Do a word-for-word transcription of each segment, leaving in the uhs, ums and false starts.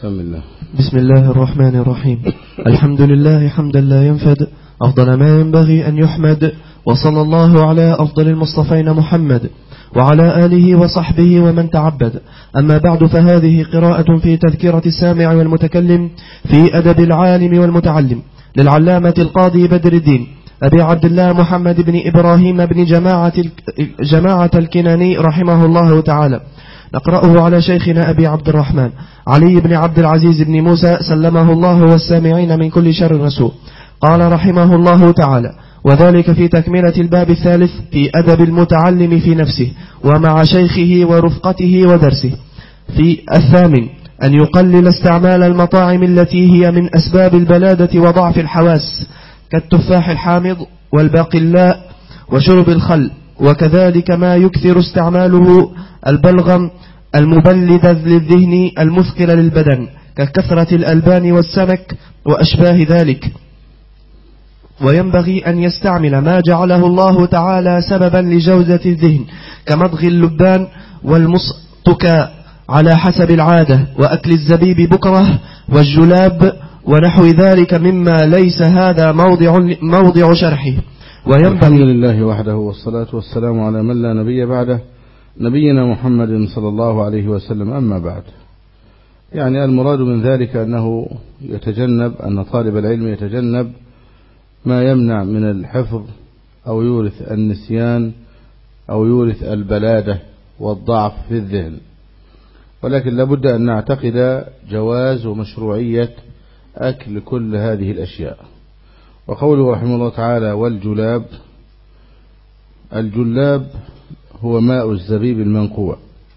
بسم الله. بسم الله الرحمن الرحيم. الحمد لله حمدا لا ينفد، أفضل ما ينبغي أن يحمد، وصلى الله على أفضل المصطفين محمد وعلى آله وصحبه ومن تعبد. أما بعد، فهذه قراءة في تذكرة السامع والمتكلم في أدب العالم والمتعلم للعلامة القاضي بدر الدين أبي عبد الله محمد بن إبراهيم بن جماعة جماعة الكناني رحمه الله تعالى. نقرأه على شيخنا أبي عبد الرحمن علي بن عبد العزيز بن موسى سلمه الله والسامعين من كل شر وسوء. قال رحمه الله تعالى: وذلك في تكملة الباب الثالث في أدب المتعلم في نفسه ومع شيخه ورفقته ودرسه. في الثامن أن يقلل استعمال المطاعم التي هي من أسباب البلادة وضعف الحواس، كالتفاح الحامض والباقلاء وشرب الخل، وكذلك ما يكثر استعماله البلغم المبلد للذهن المثقل للبدن، ككثرة الألبان والسمك وأشباه ذلك. وينبغي أن يستعمل ما جعله الله تعالى سببا لجودة الذهن، كمضغ اللبان والمصطكى على حسب العادة، وأكل الزبيب بكرة والجلاب ونحو ذلك مما ليس هذا موضع, موضع شرحه. وينبغي الحمد لله وحده والصلاة والسلام على من لا نبي بعده، نبينا محمد صلى الله عليه وسلم. أما بعد، يعني المراد من ذلك أنه يتجنب أن طالب العلم يتجنب ما يمنع من الحفظ أو يورث النسيان أو يورث البلادة والضعف في الذهن، ولكن لابد أن نعتقد جواز ومشروعية أكل كل هذه الأشياء. وقوله رحمه الله تعالى: والجلاب، الجلاب هو ماء الزبيب المنقوع،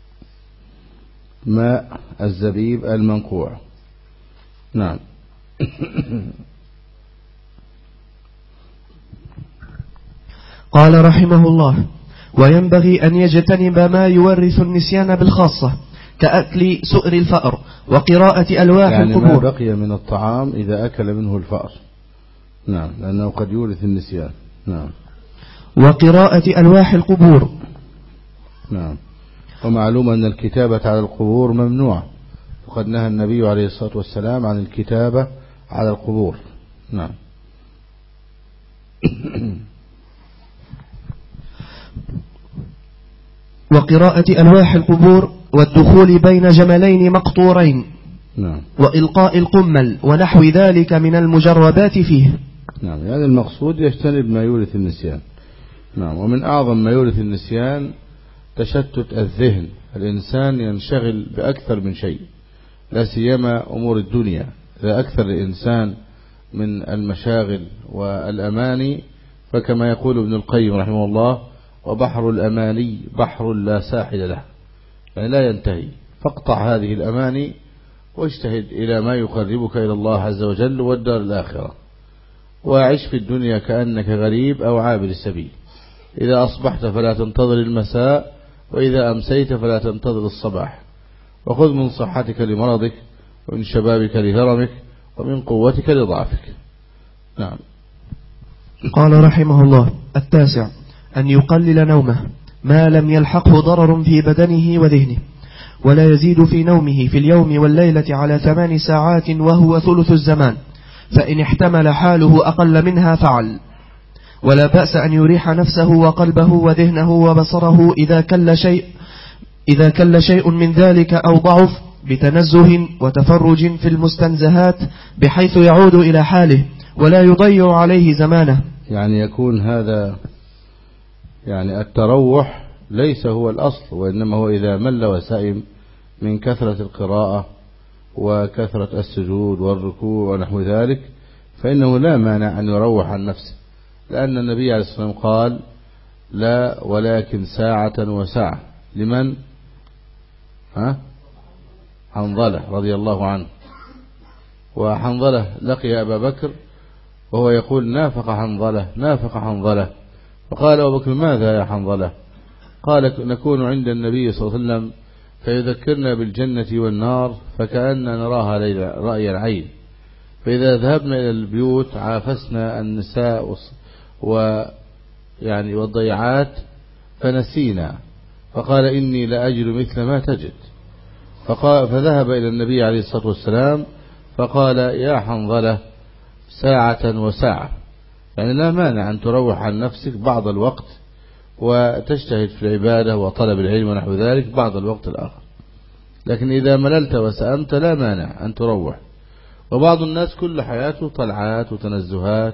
ماء الزبيب المنقوع. نعم. قال رحمه الله: وينبغي أن يجتنب ما يورث النسيان بالخاصة، كأكل سؤر الفأر وقراءة ألواح يعني القبور، ما بقي من الطعام إذا أكل منه الفأر. نعم، لأنه قد يورث النسيان. نعم. وقراءة ألواح القبور. نعم. ومعلوم أن الكتابة على القبور ممنوعة، وقد نهى النبي عليه الصلاة والسلام عن الكتابة على القبور. نعم. وقراءة ألواح القبور، والدخول بين جملين مقطورين. نعم. وإلقاء القمل ونحو ذلك من المجربات فيه. نعم، يعني المقصود يجتنب ما يورث النسيان. نعم. ومن أعظم ما يورث النسيان تشتت الذهن، الإنسان ينشغل بأكثر من شيء، لا سيما أمور الدنيا. إذا أكثر الإنسان من المشاغل والأماني، فكما يقول ابن القيم رحمه الله: وبحر الأماني بحر لا ساحل له، يعني لا ينتهي. فاقطع هذه الأماني واجتهد إلى ما يقربك إلى الله عز وجل والدار الآخرة، وعش في الدنيا كأنك غريب أو عابر السبيل. إذا أصبحت فلا تنتظر المساء، وإذا أمسيت فلا تنتظر الصباح. وخذ من صحتك لمرضك، ومن شبابك لهرمك، ومن قوتك لضعفك. نعم. قال رحمه الله: التاسع أن يقلل نومه ما لم يلحقه ضرر في بدنه وذهنه، ولا يزيد في نومه في اليوم والليلة على ثمان ساعات وهو ثلث الزمان، فإن احتمل حاله أقل منها فعل. ولا بأس أن يريح نفسه وقلبه وذهنه وبصره إذا كل شيء إذا كل شيء من ذلك أو ضعف، بتنزه وتفرج في المستنزهات، بحيث يعود إلى حاله ولا يضيع عليه زمانه. يعني يكون هذا، يعني التروح ليس هو الأصل، وإنما هو إذا مل وسئم من كثرة القراءة وكثرة السجود والركوع ونحو ذلك، فإنه لا مانع أن يروح عن نفسه، لأن النبي عليه الصلاة والسلام قال: لا ولكن ساعة وساعة. لمن؟ ها؟ حنظلة رضي الله عنه. وحنظلة لقي أبا بكر وهو يقول: نافق حنظلة نافق حنظلة. فقال أبو بكر: ماذا يا حنظلة؟ قال: نكون عند النبي صلى الله عليه وسلم فيذكرنا بالجنة والنار فكأننا نراها رأي العين، فإذا ذهبنا إلى البيوت عافسنا النساء ويعني والضيعات فنسينا، فقال: إني لأجد مثل ما تجد. فقال فذهب إلى النبي عليه الصلاة والسلام فقال يا حنظلة ساعة وساعة، يعني لا مانع أن تروح عن نفسك بعض الوقت وتجتهد في العبادة وطلب العلم ونحو ذلك بعض الوقت الآخر، لكن إذا مللت وسأمت لا مانع أن تروح. وبعض الناس كل حياته طلعات وتنزهات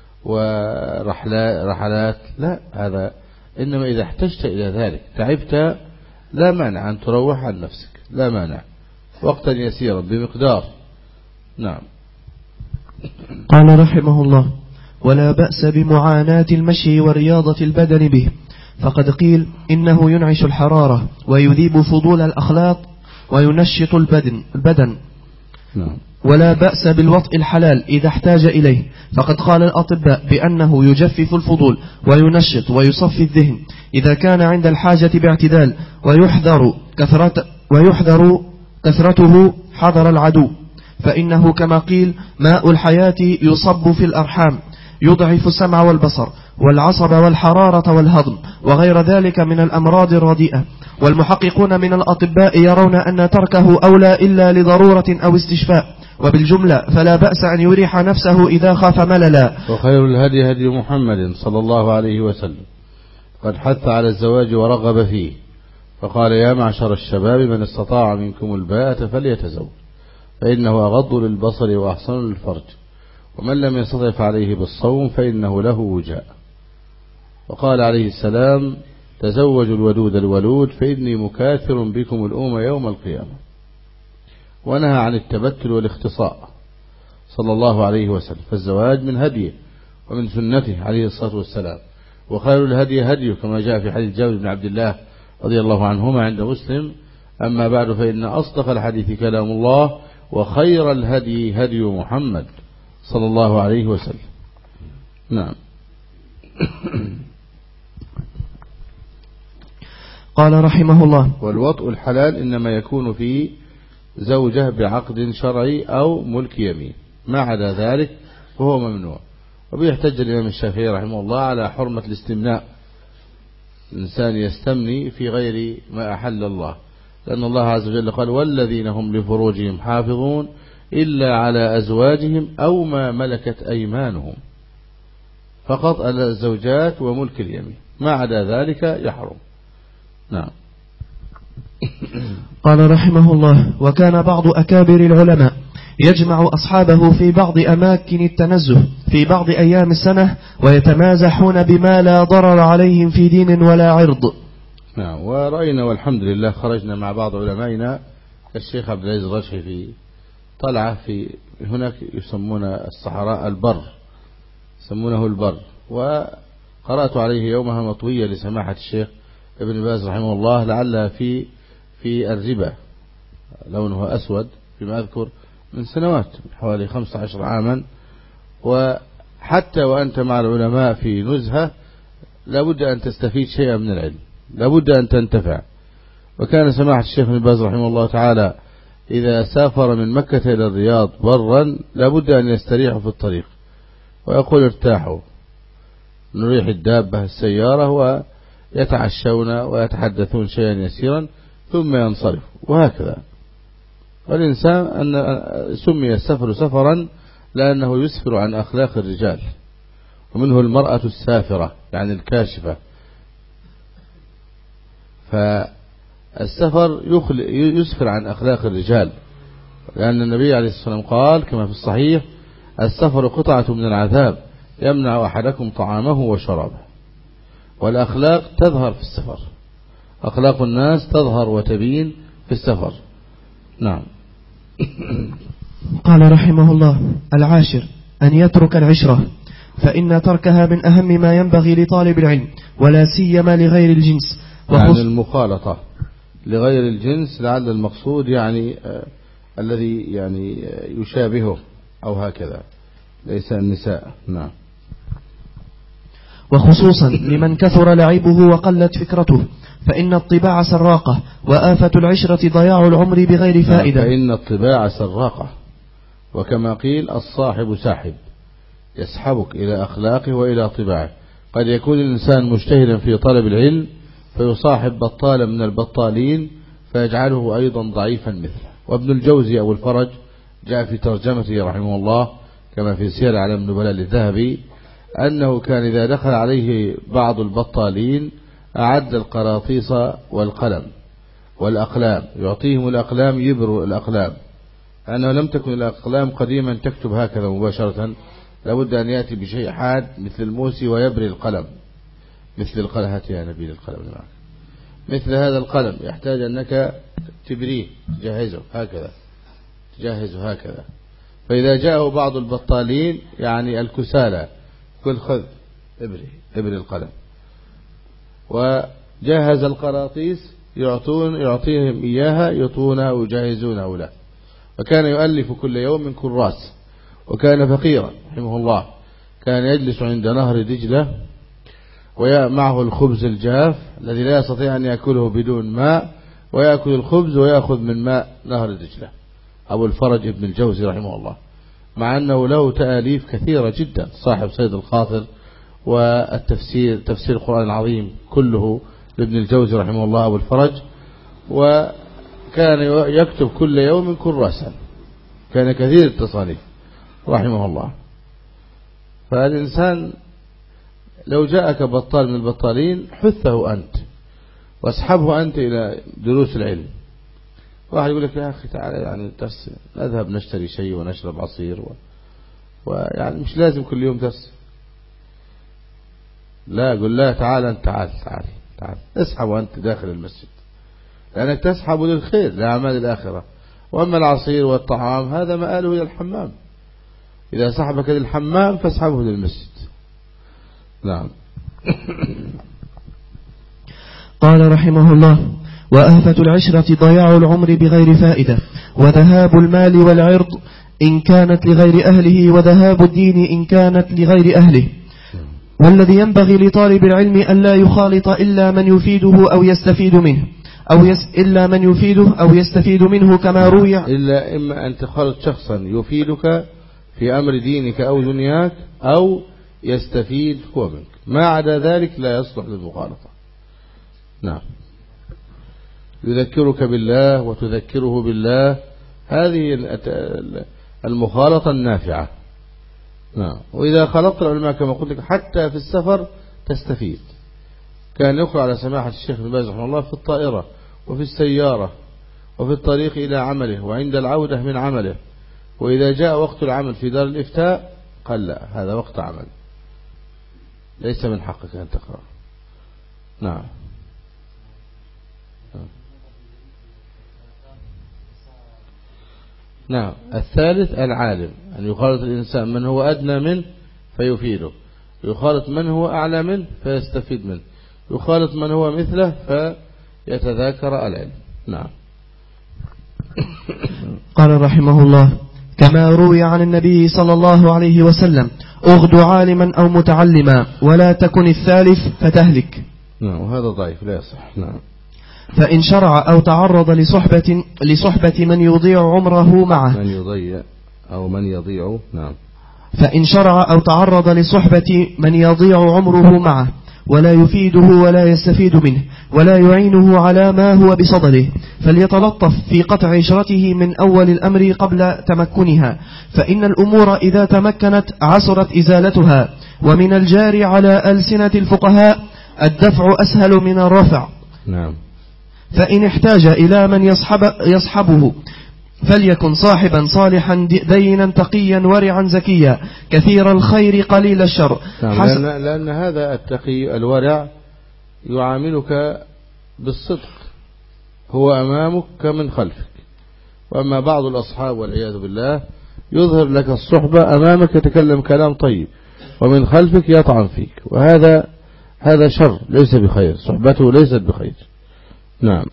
ورحلات، لا، هذا إنما إذا احتجت إلى ذلك تعبت لا مانع أن تروح عن نفسك، لا مانع، وقتا يسيرا بمقدار. نعم. قال رحمه الله: ولا بأس بمعاناة المشي ورياضة البدن به، فقد قيل إنه ينعش الحرارة ويذيب فضول الأخلاق وينشط البدن, البدن. نعم. ولا بأس بالوطء الحلال إذا احتاج إليه، فقد قال الأطباء بأنه يجفف الفضول وينشط ويصفي الذهن إذا كان عند الحاجة باعتدال، ويحذر كثرة ويحذر كثرته حذر العدو، فإنه كما قيل ماء الحياة يصب في الأرحام يضعف السمع والبصر والعصب والحرارة والهضم وغير ذلك من الأمراض الرديئة. والمحققون من الأطباء يرون أن تركه أولى إلا لضرورة أو استشفاء، وبالجملة فلا بأس أن يريح نفسه إذا خاف مللا. وخير الهدي هدي محمد صلى الله عليه وسلم، قد حث على الزواج ورغب فيه، فقال يا معشر الشباب من استطاع منكم الباءة فليتزوج فإنه أغض للبصر وأحسن للفرج، ومن لم يستطع فعليه بالصوم فإنه له وجاء. وقال عليه السلام تزوجوا الودود الولود فإني مكاثر بكم الأمم يوم القيامة. ونهى عن التبتل والاختصاء صلى الله عليه وسلم، فالزواج من هديه ومن سنته عليه الصلاة والسلام. وخير الهدي هديه كما جاء في حديث جابر بن عبد الله رضي الله عنهما عند مسلم: أما بعد فإن أصدق الحديث كلام الله، وخير الهدي هدي محمد صلى الله عليه وسلم. نعم. قال رحمه الله: والوطء الحلال إنما يكون في زوجة بعقد شرعي أو ملك يمين، ما عدا ذلك فهو ممنوع. وبيحتج الإمام الشافعي رحمه الله على حرمة الاستمناء، الإنسان يستمني في غير ما أحل الله، لأن الله عز وجل قال والذين هم لفروجهم حافظون إلا على أزواجهم أو ما ملكت أيمانهم، فقط على الزوجات وملك اليمين، ما عدا ذلك يحرم. نعم. قال رحمه الله: وكان بعض أكابر العلماء يجمع أصحابه في بعض أماكن التنزه في بعض أيام السنة ويتمازحون بما لا ضرر عليهم في دين ولا عرض. نعم. ورأينا والحمد لله خرجنا مع بعض علمائنا الشيخ عبد العزيز الرشحي في طلعة في هناك يسمون الصحراء البر، يسمونه البر، وقرأت عليه يومها مطوية لسماحة الشيخ ابن باز رحمه الله، لعلها في في الربا، لونه أسود فيما أذكر من سنوات حوالي خمسة عشر عاما. وحتى وأنت مع العلماء في نزهة لابد أن تستفيد شيئا من العلم، لابد أن تنتفع. وكان سماحة الشيخ ابن باز رحمه الله تعالى إذا سافر من مكة إلى الرياض برا لابد أن يستريحوا في الطريق، ويقول ارتاحوا نريح الدابة السيارة، ويتعشون ويتحدثون شيئا يسيرا ثم ينصرف، وهكذا. والإنسان أن سمي السفر سفرا لأنه يسفر عن أخلاق الرجال، ومنه المرأة السافرة يعني الكاشفة. فالسفر يسفر عن أخلاق الرجال، لأن النبي عليه الصلاة والسلام قال كما في الصحيح السفر قطعة من العذاب يمنع أحدكم طعامه وشرابه. والأخلاق تظهر في السفر، أخلاق الناس تظهر وتبين في السفر. نعم. قال رحمه الله: العاشر أن يترك العشرة، فإن تركها من أهم ما ينبغي لطالب العلم، ولا سيما لغير الجنس. يعني المخالطة لغير الجنس، لعل المقصود يعني آه الذي يعني آه يشابهه أو هكذا، ليس النساء. نعم. وخصوصا لمن كثر لعبه وقلت فكرته، فإن الطباع سراقة، وآفة العشرة ضياع العمر بغير فائدة. فإن الطباع سراقة، وكما قيل الصاحب ساحب، يسحبك إلى أخلاقه وإلى طباعه. قد يكون الإنسان مجتهدا في طلب العلم فيصاحب بطالا من البطالين فيجعله أيضا ضعيفا مثله. وابن الجوزي أو الفرج جاء في ترجمته رحمه الله كما في سير أعلام النبلاء للذهبي أنه كان إذا دخل عليه بعض البطالين أعد القراطيس والقلم والأقلام، يعطيهم الأقلام يبروا الأقلام، لأنه لم تكن الأقلام قديما تكتب هكذا مباشرة، لابد أن يأتي بشيء حاد مثل الموسي ويبري القلم، مثل القلم. هات يا نبيل القلم معك. مثل هذا القلم يحتاج أنك تبريه، تجهزه هكذا، تجهزه هكذا. فإذا جاءه بعض البطالين يعني الكسالى كل خذ ابري ابري القلم، وجهز القراطيس يعطون يعطيهم إياها يعطونها ويجهزونه له. وكان يؤلف كل يوم من كراس، وكان فقيرا رحمه الله، كان يجلس عند نهر دجلة ومعه الخبز الجاف الذي لا يستطيع أن يأكله بدون ماء، ويأكل الخبز ويأخذ من ماء نهر دجلة. أبو الفرج ابن الجوزي رحمه الله، مع أنه له تآليف كثيرة جدا، صاحب صيد الخاطر والتفسير تفسير القرآن العظيم كله لابن الجوزي رحمه الله أبو الفرج، وكان يكتب كل يوم كراسا، كان كثير التصانيف رحمه الله. فالإنسان لو جاءك بطال من البطالين حثه أنت واسحبه أنت إلى دروس العلم. واحد يقول لك يا أخي تعالى يعني درس، نذهب نشتري شيء ونشرب عصير و... ويعني مش لازم كل يوم درس. لا، قل لا، تعال أنت، تعال تعال تعال اسحبه أنت داخل المسجد، لأنك تسحب للخير لأعمال الآخرة. وأما العصير والطعام هذا مآله إلى الحمام، إذا سحبك للحمام فاسحبه للمسجد. نعم. قال رحمه الله: وآفة العشرة ضياع العمر بغير فائدة، وذهاب المال والعرض إن كانت لغير أهله، وذهاب الدين إن كانت لغير أهله. والذي ينبغي لطالب العلم أن لا يخالط إلا من يفيده أو يستفيد منه، أو يس إلا من يفيده أو يستفيد منه، كما روي. إلا إما أن تخالط شخصا يفيدك في أمر دينك أو دنياك، أو يستفيد هو منك، ما عدا ذلك لا يصلح للمخالطة. نعم. يذكرك بالله وتذكره بالله، هذه المخالطة النافعة. نعم. وإذا خلطت العلماء كما قلت لك حتى في السفر تستفيد. كان يقرأ على سماحة الشيخ ابن باز رحمه الله في الطائرة وفي السيارة وفي الطريق إلى عمله وعند العودة من عمله، وإذا جاء وقت العمل في دار الإفتاء قال لا، هذا وقت عمل ليس من حقك أن تقرأ. نعم. نعم. الثالث العالم، أن يخالط الإنسان من هو أدنى منه فيفيده، يخالط من هو أعلى منه فيستفيد منه، يخالط من هو مثله فيتذاكر العلم. نعم. قال رحمه الله: كما روي عن النبي صلى الله عليه وسلم: اغد عالما أو متعلما ولا تكن الثالث فتهلك. نعم. وهذا ضعيف لا يصح. نعم. فإن شرع أو تعرض لصحبة لصحبة من يضيع عمره معه، من يضيع أو من يضيع. نعم. فإن شرع أو تعرض لصحبة من يضيع عمره معه ولا يفيده ولا يستفيد منه ولا يعينه على ما هو بصدده، فليتلطف في قطع عشرته من أول الأمر قبل تمكنها، فإن الأمور إذا تمكنت عسرت إزالتها. ومن الجار على ألسنة الفقهاء الدفع أسهل من الرفع. نعم. فإن احتاج إلى من يصحب يصحبه فليكن صاحبا صالحا دينا تقيا ورعا زكيا كثير الخير قليل الشر. نعم. لأن, لأن هذا التقي الورع يعاملك بالصدق، هو أمامك كمن خلفك. وأما بعض الأصحاب والعياذ بالله يظهر لك الصحبة أمامك يتكلم كلام طيب، ومن خلفك يطعن فيك، وهذا هذا شر ليس بخير، صحبته ليست بخير. نعم.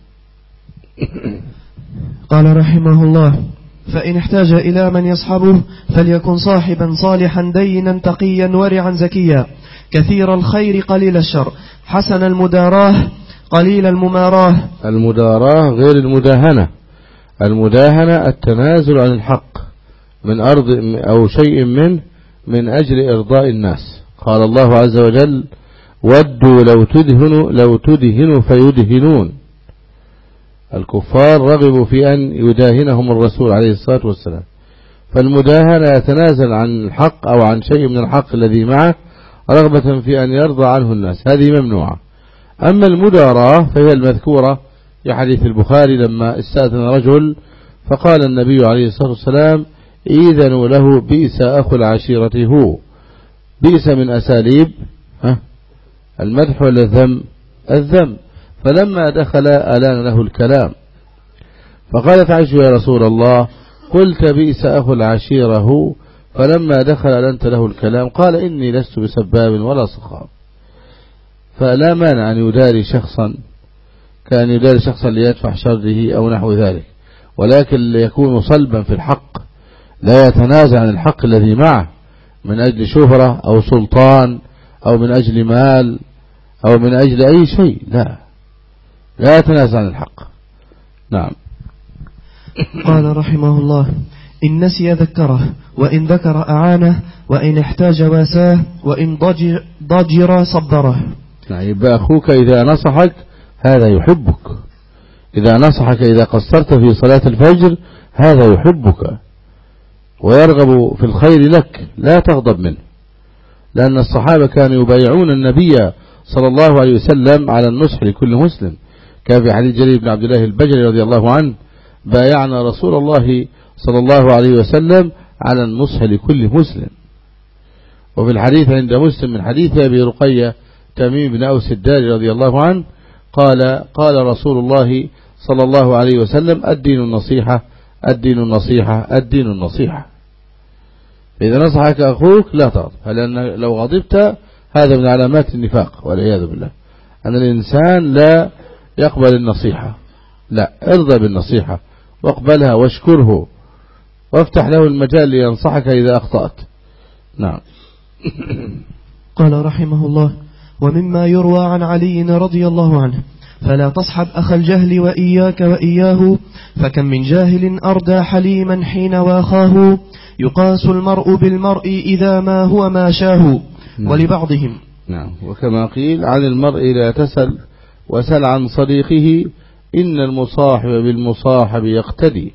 قال رحمه الله: فإن احتاج إلى من يصحبه فليكن صاحبا صالحا دينا تقيا ورعا زكيا كثير الخير قليل الشر حسن المداراه قليل المماراه. المداراه غير المداهنة. المداهنة التنازل عن الحق من أرض أو شيء منه من أجل إرضاء الناس. قال الله عز وجل: ودوا لو تدهنوا لو تدهنوا فيدهنون. الكفار رغبوا في أن يداهنهم الرسول عليه الصلاة والسلام، فالمداهنة يتنازل عن الحق أو عن شيء من الحق الذي معه رغبة في أن يرضى عنه الناس، هذه ممنوعة. أما المداراة فهي المذكورة في حديث البخاري لما استأذن رجل فقال النبي عليه الصلاة والسلام إذنوا له بئس أخو العشيرة هو. بئس من أساليب المدح ولا الذم؟ الذم. فلما دخل ألان له الكلام، فقالت عائشة يا رسول الله قلت بئس أخو العشيرة هو، فلما دخل ألنت له الكلام قال إني لست بسباب ولا صخاب. فلا مانع أن يداري شخصا كان يداري شخصا ليدفع شره أو نحو ذلك، ولكن ليكون صلبا في الحق، لا يتنازع عن الحق الذي معه من أجل شهرة أو سلطان أو من أجل مال أو من أجل أي شيء، لا لا يتنازع عن الحق. نعم. قال رحمه الله إن نسي ذكره، وإن ذكر أعانه، وإن احتاج واساه، وإن ضجر, ضجر صبره. يعني يبقى أخوك إذا نصحك هذا يحبك، إذا نصحك إذا قصرت في صلاة الفجر هذا يحبك ويرغب في الخير لك، لا تغضب منه. لأن الصحابة كانوا يبايعون النبي صلى الله عليه وسلم على النصح لكل مسلم، كان في حديث جرير بن عبد الله البجلي رضي الله عنه بايعنا رسول الله صلى الله عليه وسلم على النصح لكل مسلم. وفي الحديث عند مسلم من حديث أبي رقية تميم بن أوس الداري رضي الله عنه قال قال رسول الله صلى الله عليه وسلم الدين النصيحة الدين النصيحة الدين النصيحة. إذا نصحك أخوك لا تغضب، لأن لو غضبت هذا من علامات النفاق والعياذ بالله، أن الإنسان لا يقبل النصيحة، لا، ارضى بالنصيحة واقبلها واشكره وافتح له المجال لينصحك إذا أخطأت. نعم. قال رحمه الله ومما يروى عن علي رضي الله عنه فلا تصحب أخ الجهل وإياك وإياه، فكم من جاهل أردى حليما حين واخاه، يقاس المرء بالمرء إذا ما هو ما شاه. نعم. ولبعضهم نعم. وكما قيل عن المرء لا تسل وسل عن صديقه إن المصاحب بالمصاحب يقتدي.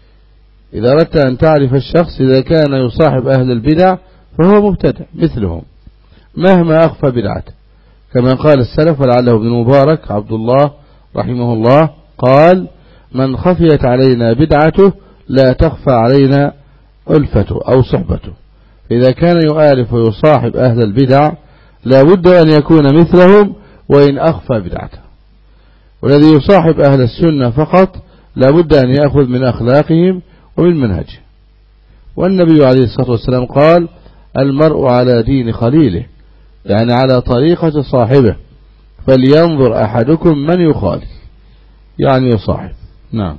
إذا أردت أن تعرف الشخص إذا كان يصاحب أهل البدع فهو مبتدع مثلهم مهما أخفى بدعته، كما قال السلف ولعله ابن مبارك عبد الله رحمه الله قال من خفيت علينا بدعته لا تخفى علينا ألفته أو صحبته. إذا كان يؤالف ويصاحب أهل البدع لا بد أن يكون مثلهم وإن أخفى بدعته، والذي يصاحب أهل السنة فقط لا بد أن يأخذ من أخلاقهم ومن منهجه. والنبي عليه الصلاة والسلام قال المرء على دين خليله، يعني على طريقة صاحبه، فلينظر أحدكم من يخالف، يعني يصاحب. نعم.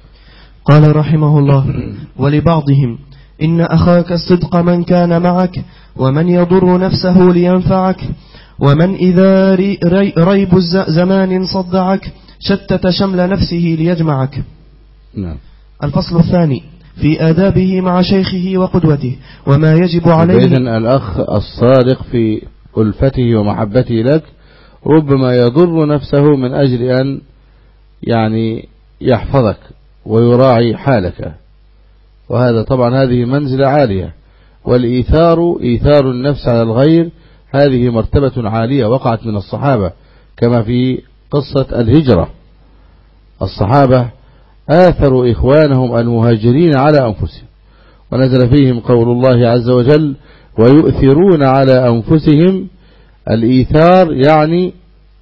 قال رحمه الله ولبعضهم إن أخاك الصدق من كان معك، ومن يضر نفسه لينفعك، ومن إذا ريب زمان صدعك شتت شمل نفسه ليجمعك. نعم. الفصل الثاني في آدابه مع شيخه وقدوته وما يجب عليه. إذن الأخ الصادق في ألفته ومحبته لك ربما يضر نفسه من أجل أن يعني يحفظك ويراعي حالك، وهذا طبعا هذه منزلة عالية، والإيثار إيثار النفس على الغير هذه مرتبة عالية وقعت من الصحابة، كما في قصة الهجرة الصحابة آثروا إخوانهم المهاجرين على أنفسهم، ونزل فيهم قول الله عز وجل ويؤثرون على أنفسهم. الإيثار يعني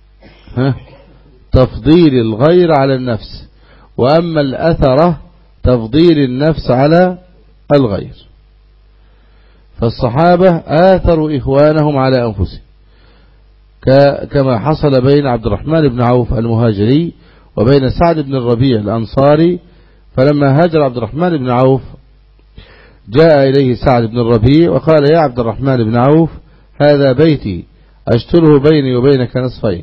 تفضيل الغير على النفس، وأما الأثرة تفضيل النفس على الغير. فالصحابة آثروا إخوانهم على أنفسهم، كما حصل بين عبد الرحمن بن عوف المهاجري وبين سعد بن الربيع الأنصاري. فلما هاجر عبد الرحمن بن عوف جاء إليه سعد بن الربيع وقال يا عبد الرحمن بن عوف هذا بيتي أشتره بيني وبينك نصفين،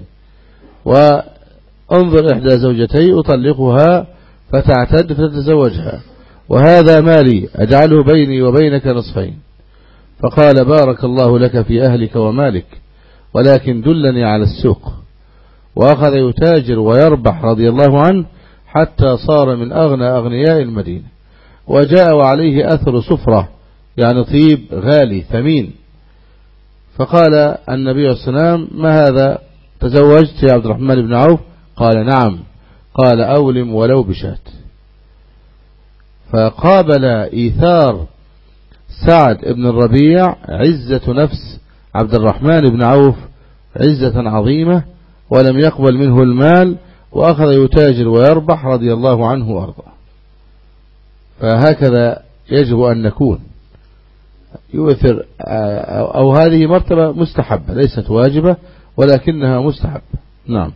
وانظر إحدى زوجتي أطلقها فتعتد فتتزوجها، وهذا مالي أجعله بيني وبينك نصفين. فقال بارك الله لك في أهلك ومالك، ولكن دلني على السوق. وأخذ يتاجر ويربح رضي الله عنه حتى صار من أغنى أغنياء المدينة، وجاء وعليه أثر صفرة يعني طيب غالي ثمين. فقال النبي عليه الصلاة والسلام: ما هذا؟ تزوجت يا عبد الرحمن بن عوف؟ قال: نعم. قال: أولم ولو بشاة. فقابل إيثار سعد بن الربيع عزة نفس عبد الرحمن بن عوف عزة عظيمة، ولم يقبل منه المال، وأخذ يتاجر ويربح رضي الله عنه وأرضاه. فهكذا يجب أن نكون، يؤثر، أو هذه مرتبة مستحبة ليست واجبة ولكنها مستحبة. نعم.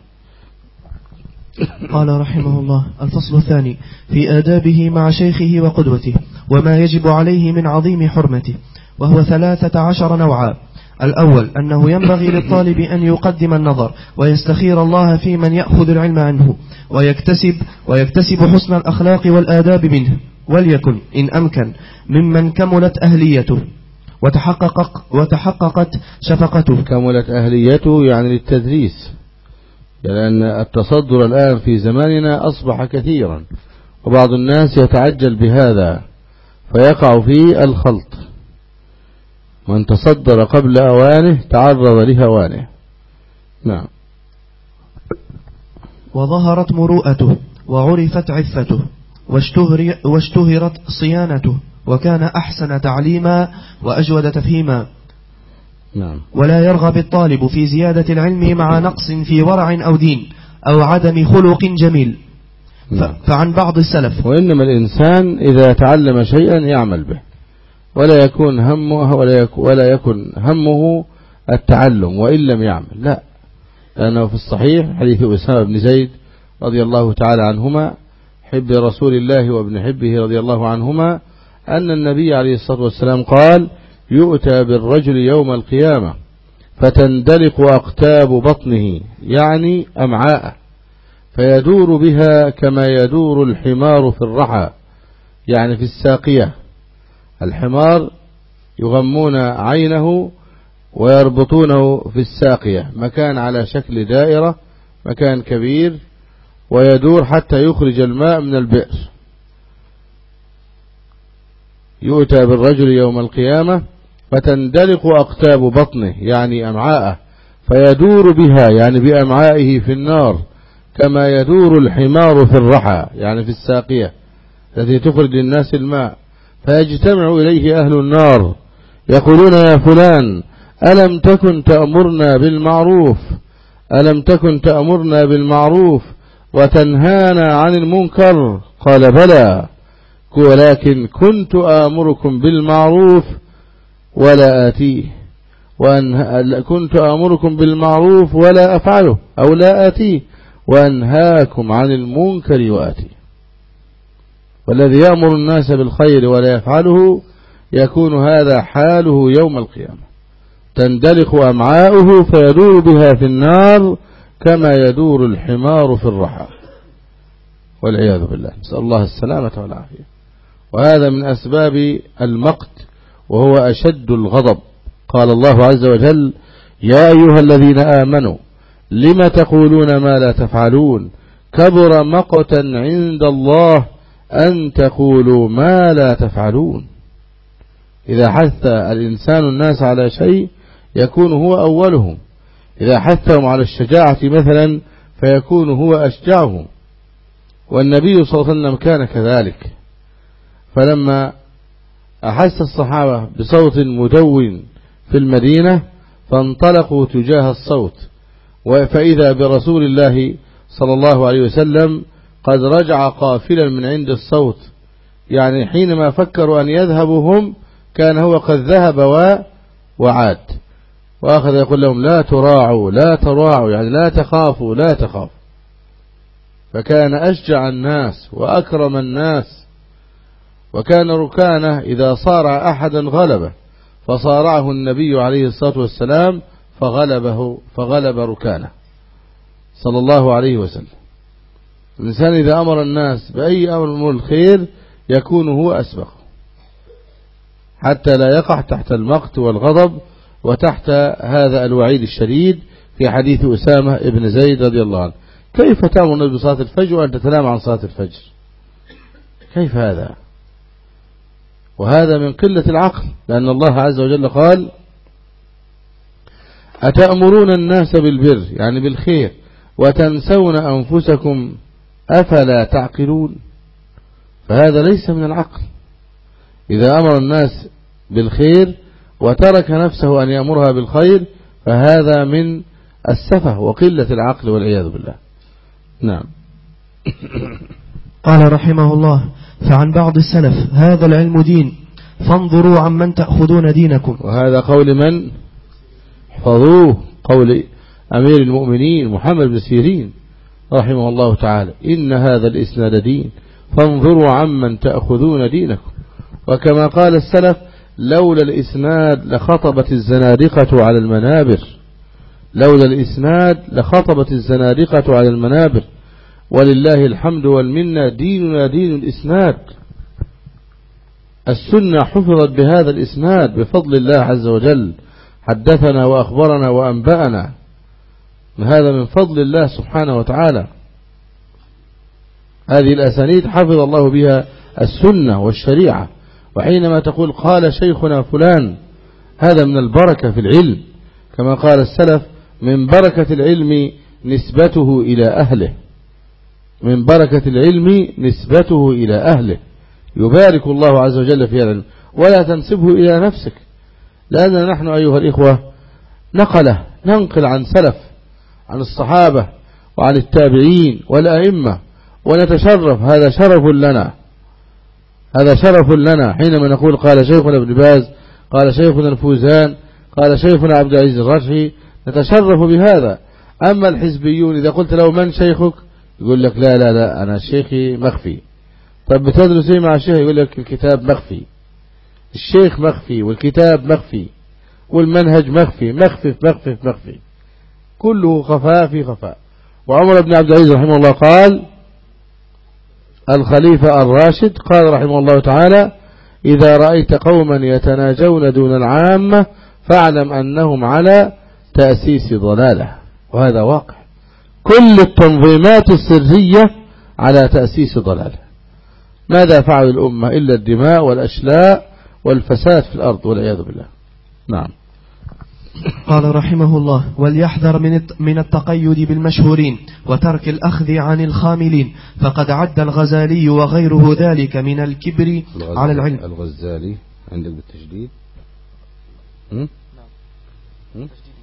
قال رحمه الله: الفصل الثاني في آدابه مع شيخه وقدوته وما يجب عليه من عظيم حرمته، وهو ثلاثة عشر نوعا. الأول أنه ينبغي للطالب أن يقدم النظر ويستخير الله في من يأخذ العلم عنه، ويكتسب, ويكتسب حسن الأخلاق والآداب منه، وليكن إن أمكن ممن كملت أهليته وتحقق وتحققت شفقته. كملت أهليته يعني للتدريس، لأن التصدر الآن في زماننا أصبح كثيرا، وبعض الناس يتعجل بهذا فيقع في الخلط. من تصدر قبل أوانه تعرض لهوانه. نعم. وظهرت مروءته وعرفت عفته واشتهر واشتهرت صيانته، وكان أحسن تعليما وأجود تفهيما. نعم. ولا يرغب الطالب في زيادة العلم مع نقص في ورع أو دين أو عدم خلق جميل. نعم. فعن بعض السلف: وإنما الإنسان إذا تعلم شيئا يعمل به، ولا يكون همه ولا يكون, ولا يكون همه التعلم وإن لم يعمل، لا. لأنه في الصحيح حديث أسامة بن زيد رضي الله تعالى عنهما حب رسول الله وابن حبه رضي الله عنهما أن النبي عليه الصلاة والسلام قال: يؤتى بالرجل يوم القيامة فتندلق أقتاب بطنه يعني أمعاءه، فيدور بها كما يدور الحمار في الرحى يعني في الساقية. الحمار يغمون عينه ويربطونه في الساقية، مكان على شكل دائرة، مكان كبير، ويدور حتى يخرج الماء من البئر. يؤتى بالرجل يوم القيامة فتندلق أقتاب بطنه يعني أمعاءه، فيدور بها يعني بأمعائه في النار كما يدور الحمار في الرحى يعني في الساقية التي تخرج للناس الماء. فيجتمع إليه أهل النار يقولون: يا فلان، ألم تكن تأمرنا بالمعروف ألم تكن تأمرنا بالمعروف وتنهانا عن المنكر؟ قال: بلى، ولكن كنت آمركم بالمعروف ولا آتيه، وأن كنت آمركم بالمعروف ولا أفعله أو لا آتيه، وأنهاكم عن المنكر وآتيه. والذي يأمر الناس بالخير ولا يفعله يكون هذا حاله يوم القيامة، تندلق أمعاؤه فيدور بها في النار كما يدور الحمار في الرحى، والعياذ بالله، نسأل الله السلامة والعافية. وهذا من أسباب المقت، وهو أشد الغضب. قال الله عز وجل: يا أيها الذين آمنوا لم تقولون ما لا تفعلون كبر مقتا عند الله أن تقولوا ما لا تفعلون. إذا حث الإنسان الناس على شيء يكون هو أولهم، إذا حثهم على الشجاعة مثلا فيكون هو أشجعهم، والنبي صلى الله عليه وسلم كان كذلك. فلما أحس الصحابة بصوت مدون في المدينة فانطلقوا تجاه الصوت، فإذا برسول الله صلى الله عليه وسلم قد رجع قافلا من عند الصوت، يعني حينما فكروا أن يذهبوا هم كان هو قد ذهب وعاد، وأخذ يقول لهم: لا تراعوا لا تراعوا يعني لا تخافوا لا تخافوا. فكان أشجع الناس وأكرم الناس. وكان ركانه إذا صارع أحدا غلبه، فصارعه النبي عليه الصلاة والسلام فغلبه فغلب ركانه صلى الله عليه وسلم. الإنسان إذا أمر الناس بأي أمر من الخير يكون هو أسبق، حتى لا يقع تحت المقت والغضب وتحت هذا الوعيد الشديد في حديث أسامة ابن زيد رضي الله عنه: كيف تأمر النبي بصلاة الفجر وأن تتنام عن صلاة الفجر؟ كيف هذا؟ وهذا من قلة العقل، لأن الله عز وجل قال أتأمرون الناس بالبر يعني بالخير وتنسون أنفسكم أفلا تعقلون؟ فهذا ليس من العقل. إذا أمر الناس بالخير وترك نفسه أن يأمرها بالخير فهذا من السفه وقلة العقل والعياذ بالله. نعم. قال رحمه الله: فعن بعض السلف هذا العلم دين فانظروا عمن تأخذون دينكم. وهذا قول من؟ احفظوه، قول أمير المؤمنين محمد بن سيرين رحمه الله تعالى: إن هذا الإسناد دين فانظروا عمن تأخذون دينكم. وكما قال السلف: لولا الإسناد لخطبت الزنادقة على المنابر، لولا الإسناد لخطبت الزنادقة على المنابر، ولله الحمد والمنة ديننا دين الإسناد. السنة حفظت بهذا الإسناد بفضل الله عز وجل، حدثنا وأخبرنا وأنبأنا، هذا من فضل الله سبحانه وتعالى. هذه الأسانيد حفظ الله بها السنة والشريعة. وحينما تقول قال شيخنا فلان هذا من البركة في العلم، كما قال السلف: من بركة العلم نسبته إلى أهله، من بركة العلم نسبته إلى أهله. يبارك الله عز وجل في العلم ولا تنسبه إلى نفسك، لأننا نحن أيها الإخوة نقله ننقل عن سلف، عن الصحابة وعن التابعين والأئمة، ونتشرف، هذا شرف لنا، هذا شرف لنا حينما نقول قال شيخنا ابن باز، قال شيخنا الفوزان، قال شيخنا عبد العزيز الرشحي، نتشرف بهذا. أما الحزبيون إذا قلت له من شيخك يقول لك لا لا لا أنا شيخي مخفي. طب بتدرس ايه مع الشيخ؟ يقول لك الكتاب مخفي، الشيخ مخفي والكتاب مخفي والمنهج مخفي، مخفي مخفي مخفي، كله خفاء في خفاء. وعمر بن عبد العزيز رحمه الله قال الخليفة الراشد قال رحمه الله تعالى: إذا رأيت قوما يتناجون دون العامة فاعلم أنهم على تأسيس ضلالة. وهذا واقع، كل التنظيمات السرية على تأسيس ضلالة. ماذا فعل الأمة إلا الدماء والأشلاء والفساد في الأرض والعياذ بالله. نعم. قال رحمه الله: وليحذر من من التقيد بالمشهورين وترك الأخذ عن الخاملين، فقد عد الغزالي وغيره ذلك من الكبر على العلم. الغزالي عندك بالتشديد؟ هم؟ هم؟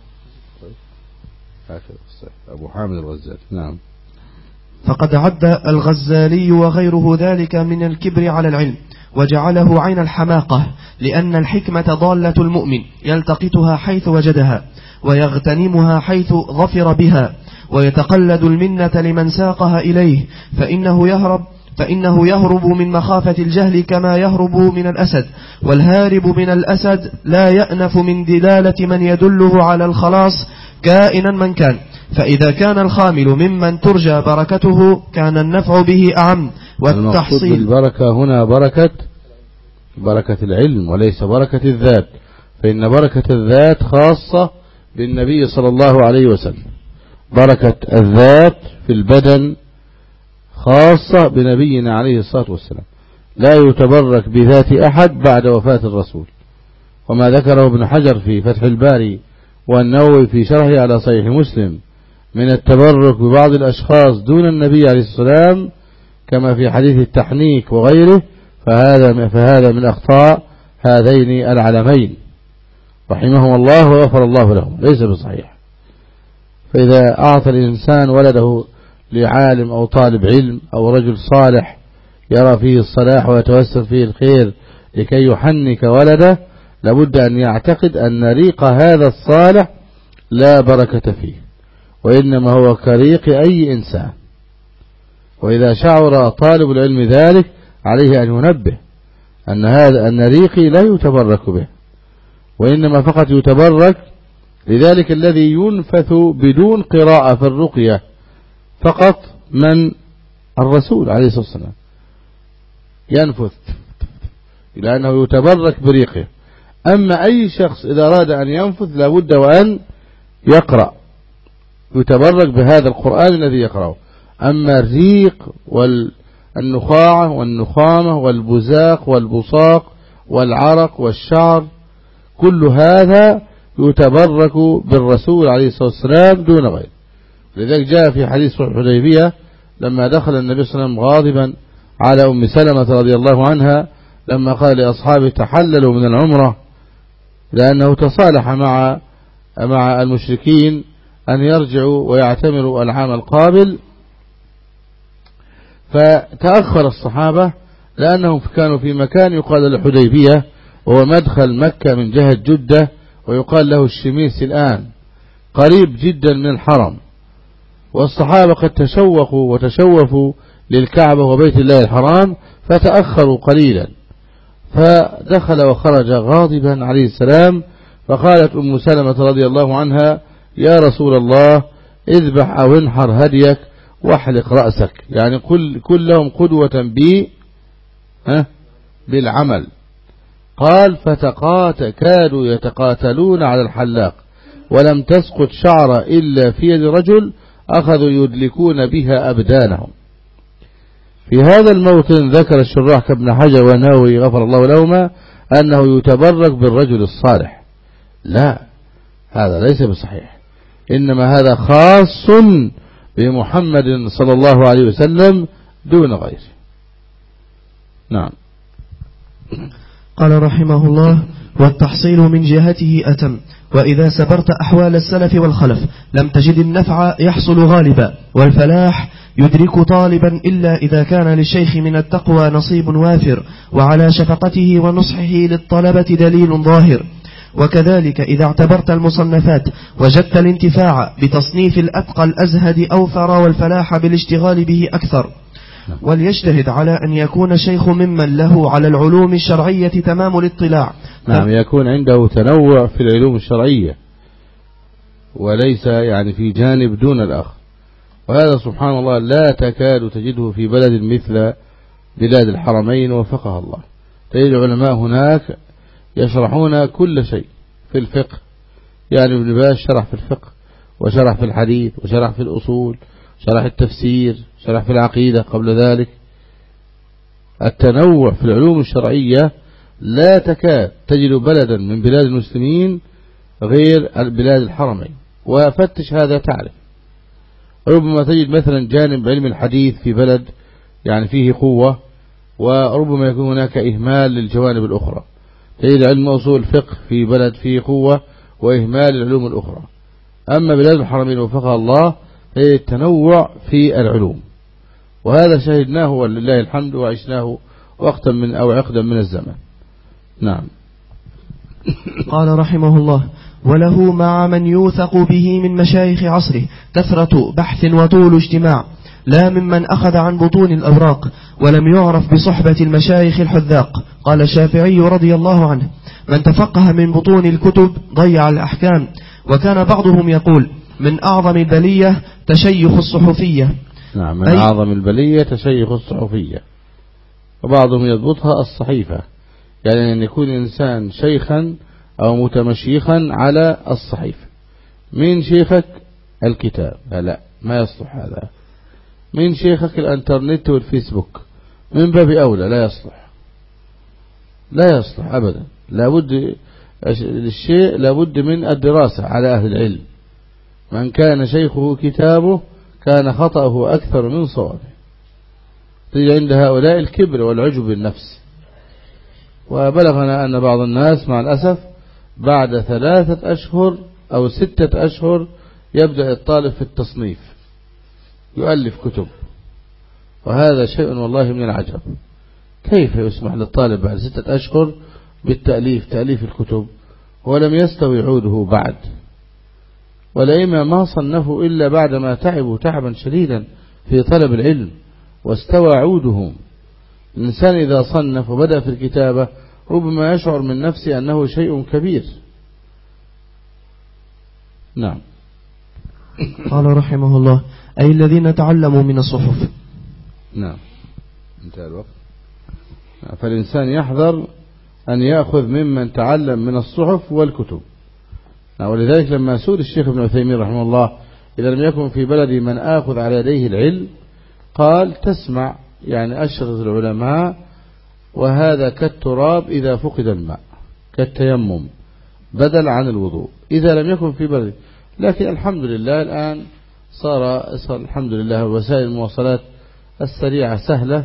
أبو حامد الغزالي. نعم. فقد عد الغزالي وغيره ذلك من الكبر على العلم، وجعله عين الحماقة، لأن الحكمة ضالة المؤمن يلتقطها حيث وجدها ويغتنمها حيث ظفر بها، ويتقلد المنة لمن ساقها إليه، فإنه يهرب فإنه يهرب من مخافة الجهل كما يهرب من الأسد، والهارب من الأسد لا يأنف من دلالة من يدله على الخلاص كائنا من كان. فإذا كان الخامل ممن ترجى بركته كان النفع به أعم. والتحصيل البركة هنا بركة بركة العلم وليس بركة الذات، فإن بركة الذات خاصة بالنبي صلى الله عليه وسلم، بركة الذات في البدن خاصة بنبينا عليه الصلاة والسلام، لا يتبرك بذات أحد بعد وفاة الرسول. وما ذكره ابن حجر في فتح الباري والنووي في شرحه على صحيح مسلم من التبرك ببعض الأشخاص دون النبي عليه الصلاة والسلام كما في حديث التحنيك وغيره، فهذا فهذا من أخطاء هذين العلمين رحمهم الله وغفر الله لهم، ليس بصحيح. فإذا أعطى الإنسان ولده لعالم أو طالب علم أو رجل صالح يرى فيه الصلاح ويتوسل فيه الخير لكي يحنك ولده، لابد أن يعتقد أن ريق هذا الصالح لا بركة فيه، وإنما هو كريق أي إنسان. وإذا شعر طالب العلم ذلك عليه أن ينبه أن هذا أن ريقي لا يتبرك به، وإنما فقط يتبرك لذلك الذي ينفث بدون قراءة في الرقية فقط من الرسول عليه الصلاة والسلام ينفث إلى أنه يتبرك بريقه. أما أي شخص إذا أراد أن ينفث لابد وأن يقرأ يتبرك بهذا القرآن الذي يقرأه. أما الريق والنخاعة والنخامة والبزاق والبصاق والعرق والشعر كل هذا يتبرك بالرسول عليه الصلاة والسلام دون غير. لذلك جاء في حديث صلح الحديبية لما دخل النبي صلى الله عليه وسلم غاضبا على أم سلمة رضي الله عنها لما قال لأصحابه تحللوا من العمرة، لأنه تصالح مع مع المشركين أن يرجعوا ويعتمروا العام القابل، فتأخر الصحابة لأنهم كانوا في مكان يقال الحديبية وهو مدخل مكة من جهة جدة، ويقال له الشميس الآن، قريب جدا من الحرم، والصحابة قد تشوقوا وتشوفوا للكعبة وبيت الله الحرام فتأخروا قليلا، فدخل وخرج غاضبا عليه السلام. فقالت أم سلمة رضي الله عنها يا رسول الله اذبح أو انحر هديك واحلق رأسك، يعني كل كلهم قدوة بي ها بالعمل. قال فتقات كادوا يتقاتلون على الحلاق ولم تسقط شعر إلا في يد رجل أخذوا يدلكون بها أبدانهم. في هذا الموطن ذكر الشراح كابن حجر والنووي غفر الله لهما أنه يتبرك بالرجل الصالح. لا، هذا ليس بصحيح، إنما هذا خاص بمحمد صلى الله عليه وسلم دون غيره. نعم. قال رحمه الله والتحصيل من جهته أتم، وإذا سبرت أحوال السلف والخلف لم تجد النفع يحصل غالبا، والفلاح يدرك طالبا إلا إذا كان للشيخ من التقوى نصيب وافر، وعلى شفقته ونصحه للطلبة دليل ظاهر. وكذلك إذا اعتبرت المصنفات وجدت الانتفاع بتصنيف الأتقى الأزهد أوفر، والفلاح بالاشتغال به أكثر. وليجتهد على أن يكون شيخ ممن له على العلوم الشرعية تمام الاطلاع. نعم، يكون عنده تنوع في العلوم الشرعية وليس يعني في جانب دون الآخر، وهذا سبحان الله لا تكاد تجده في بلد مثل بلاد الحرمين وفقها الله. تجد العلماء هناك يشرحون كل شيء في الفقه، يعني ابن باز شرح في الفقه وشرح في الحديث وشرح في الأصول، شرح التفسير، شرح في العقيدة قبل ذلك. التنوع في العلوم الشرعية لا تكاد تجد بلدا من بلاد المسلمين غير بلاد الحرمين، وفتش هذا تعرف. ربما تجد مثلا جانب علم الحديث في بلد يعني فيه قوة، وربما يكون هناك إهمال للجوانب الأخرى. تجد علم أصول الفقه في بلد فيه قوة وإهمال العلوم الأخرى. أما بلاد الحرمين وفقها الله هي التنوع في العلوم، وهذا شهدناه ولله الحمد وعشناه وقتا من أو عقدا من الزمن. نعم. قال رحمه الله وله مع من يوثق به من مشايخ عصره كثرة بحث وطول اجتماع، لا ممن أخذ عن بطون الأوراق ولم يعرف بصحبة المشايخ الحذاق. قال الشافعي رضي الله عنه من تفقه من بطون الكتب ضيع الأحكام. وكان بعضهم يقول من أعظم البلية تشيخ الصحفية. نعم، من أعظم البلية تشيخ الصحفية، وبعضهم يضبطها الصحيفة، يعني أن يكون إنسان شيخا أو متمشيخا على الصحيفة. من شيخك الكتاب؟ لا، ما يصلح هذا. من شيخك الانترنت والفيسبوك؟ من باب أولى لا يصلح، لا يصلح أبدا. لابد للشيء لابد من الدراسة على أهل العلم. من كان شيخه كتابه كان خطأه أكثر من صوابه. تجد عند هؤلاء الكبر والعجب بالنفس. وبلغنا أن بعض الناس مع الأسف بعد ثلاثة أشهر أو ستة أشهر يبدأ الطالب في التصنيف، يؤلف كتب، وهذا شيء والله من العجب. كيف يسمح للطالب بعد ستة أشهر بالتأليف، تأليف الكتب، ولم يستوي عوده بعد؟ والأئمة ما صنفوا إلا بعدما تعبوا تعبا شديدا في طلب العلم واستوى عودهم. الإنسان إذا صنف وبدأ في الكتابة ربما يشعر من نفسه أنه شيء كبير. نعم. قال رحمه الله أي الذين تعلموا من الصحف. نعم، انتهى الوقت. فالإنسان يحذر أن يأخذ ممن تعلم من الصحف والكتب. ولذلك لما سئل الشيخ ابن عثيمين رحمه الله إذا لم يكن في بلدي من آخذ على يديه العلم، قال تسمع يعني أشرطة العلماء، وهذا كالتراب إذا فقد الماء، كالتيمم بدل عن الوضوء إذا لم يكن في بلدي. لكن الحمد لله الآن صار, صار الحمد لله وسائل المواصلات السريعة سهلة.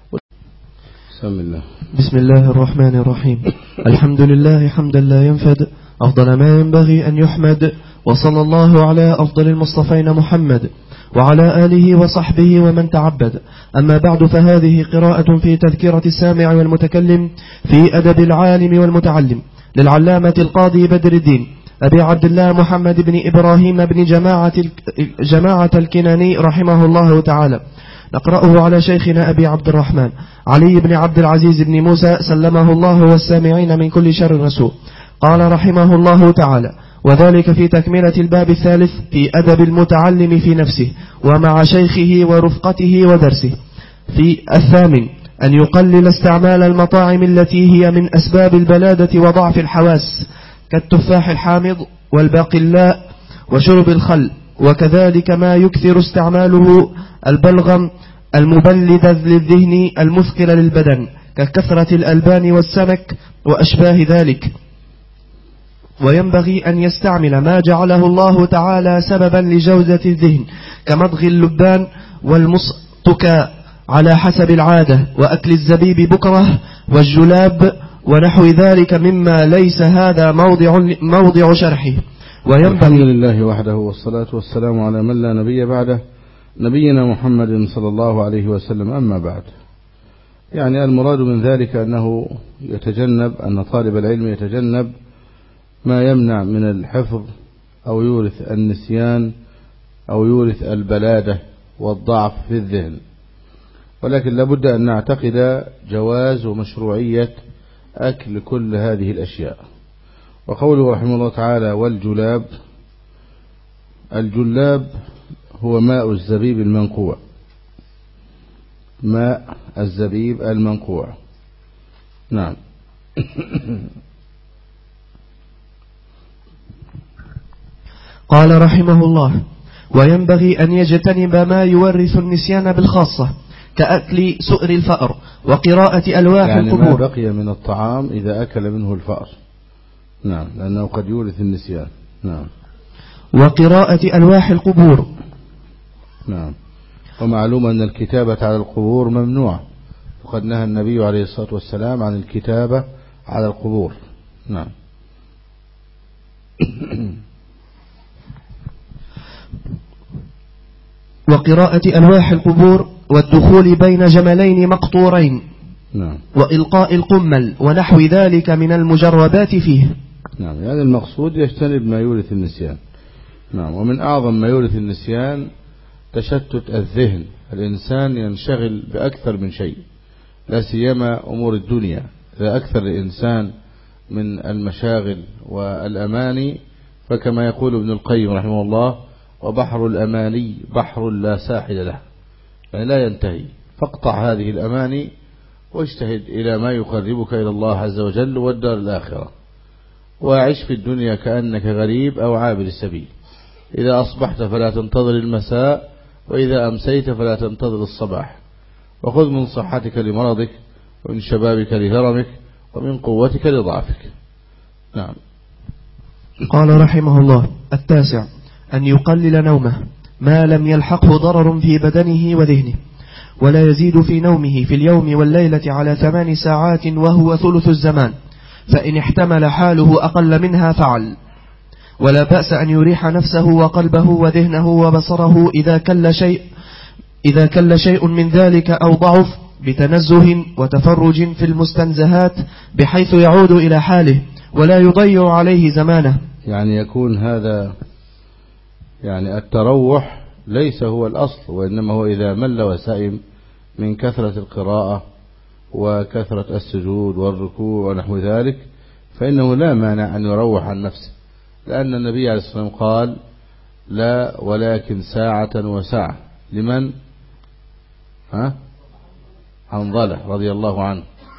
بسم الله بسم الله الرحمن الرحيم. الحمد لله حمدا لا ينفد، أفضل ما ينبغي أن يحمد، وصلى الله على أفضل المصطفين محمد وعلى آله وصحبه ومن تعبد. أما بعد، فهذه قراءة في تذكرة السامع والمتكلم في أدب العالم والمتعلم للعلامة القاضي بدر الدين أبي عبد الله محمد بن إبراهيم بن جماعة, جماعة الكناني رحمه الله تعالى. نقرأه على شيخنا أبي عبد الرحمن علي بن عبد العزيز بن موسى سلمه الله والسامعين من كل شر رسول. قال رحمه الله تعالى: وذلك في تكملة الباب الثالث في أدب المتعلم في نفسه ومع شيخه ورفقته ودرسه. في الثامن أن يقلل استعمال المطاعم التي هي من أسباب البلادة وضعف الحواس، كالتفاح الحامض والباقلاء وشرب الخل، وكذلك ما يكثر استعماله البلغم المبلد للذهن المثقل للبدن، ككثرة الألبان والسمك وأشباه ذلك. وينبغي أن يستعمل ما جعله الله تعالى سببا لجودة الذهن، كمضغ اللبان والمصطكى على حسب العادة، وأكل الزبيب بكرة والجلاب ونحو ذلك مما ليس هذا موضع, موضع شرحه. الحمد لله وحده، والصلاة والسلام على من لا نبي بعده، نبينا محمد صلى الله عليه وسلم. أما بعد، يعني المراد من ذلك أنه يتجنب أن طالب العلم يتجنب ما يمنع من الحفظ أو يورث النسيان أو يورث البلادة والضعف في الذهن. ولكن لابد أن نعتقد جواز ومشروعية أكل كل هذه الأشياء. وقوله رحمه الله تعالى: والجلاب، الجلاب هو ماء الزبيب المنقوع، ماء الزبيب المنقوع. نعم. قال رحمه الله: وينبغي أن يجتنب ما يورث النسيان بالخاصة، كأكل سؤر الفأر وقراءة ألواح يعني القبور، ما بقي من الطعام إذا أكل منه الفأر. نعم، لأنه قد يورث النسيان. نعم. وقراءة ألواح القبور. نعم. ومعلوم أن الكتابة على القبور ممنوع، وقد نهى النبي عليه الصلاة والسلام عن الكتابة على القبور. نعم. وقراءة ألواح القبور، والدخول بين جملين مقطورين. نعم. وإلقاء القمل ونحو ذلك من المجربات فيه. نعم، يعني المقصود يجتنب ما يورث النسيان. نعم. ومن أعظم ما يورث النسيان تشتت الذهن، الإنسان ينشغل بأكثر من شيء، لا سيما أمور الدنيا. إذا أكثر الإنسان من المشاغل والأماني، فكما يقول ابن القيم رحمه الله: وبحر الأماني بحر لا ساحل له، يعني لا ينتهي. فاقطع هذه الأماني واجتهد إلى ما يقربك إلى الله عز وجل والدار الآخرة، وعش في الدنيا كأنك غريب أو عابر السبيل. إذا أصبحت فلا تنتظر المساء، وإذا أمسيت فلا تنتظر الصباح. وخذ من صحتك لمرضك، ومن شبابك لهرمك، ومن قوتك لضعفك. نعم. قال رحمه الله: التاسع أن يقلل نومه ما لم يلحقه ضرر في بدنه وذهنه، ولا يزيد في نومه في اليوم والليلة على ثمان ساعات وهو ثلث الزمان، فإن احتمل حاله أقل منها فعل. ولا بأس أن يريح نفسه وقلبه وذهنه وبصره إذا كل شيء إذا كل شيء من ذلك أو ضعف، بتنزه وتفرج في المستنزهات، بحيث يعود إلى حاله ولا يضيع عليه زمانه. يعني يكون هذا، يعني التروح ليس هو الأصل، وإنما هو إذا مل وسئم من كثرة القراءة وكثرة السجود والركوع ونحو ذلك، فإنه لا مانع أن يروح عن نفسه، لأن النبي عليه الصلاة والسلام قال: لا ولكن ساعة وساعة. لمن؟ ها؟ حنظلة رضي الله عنه.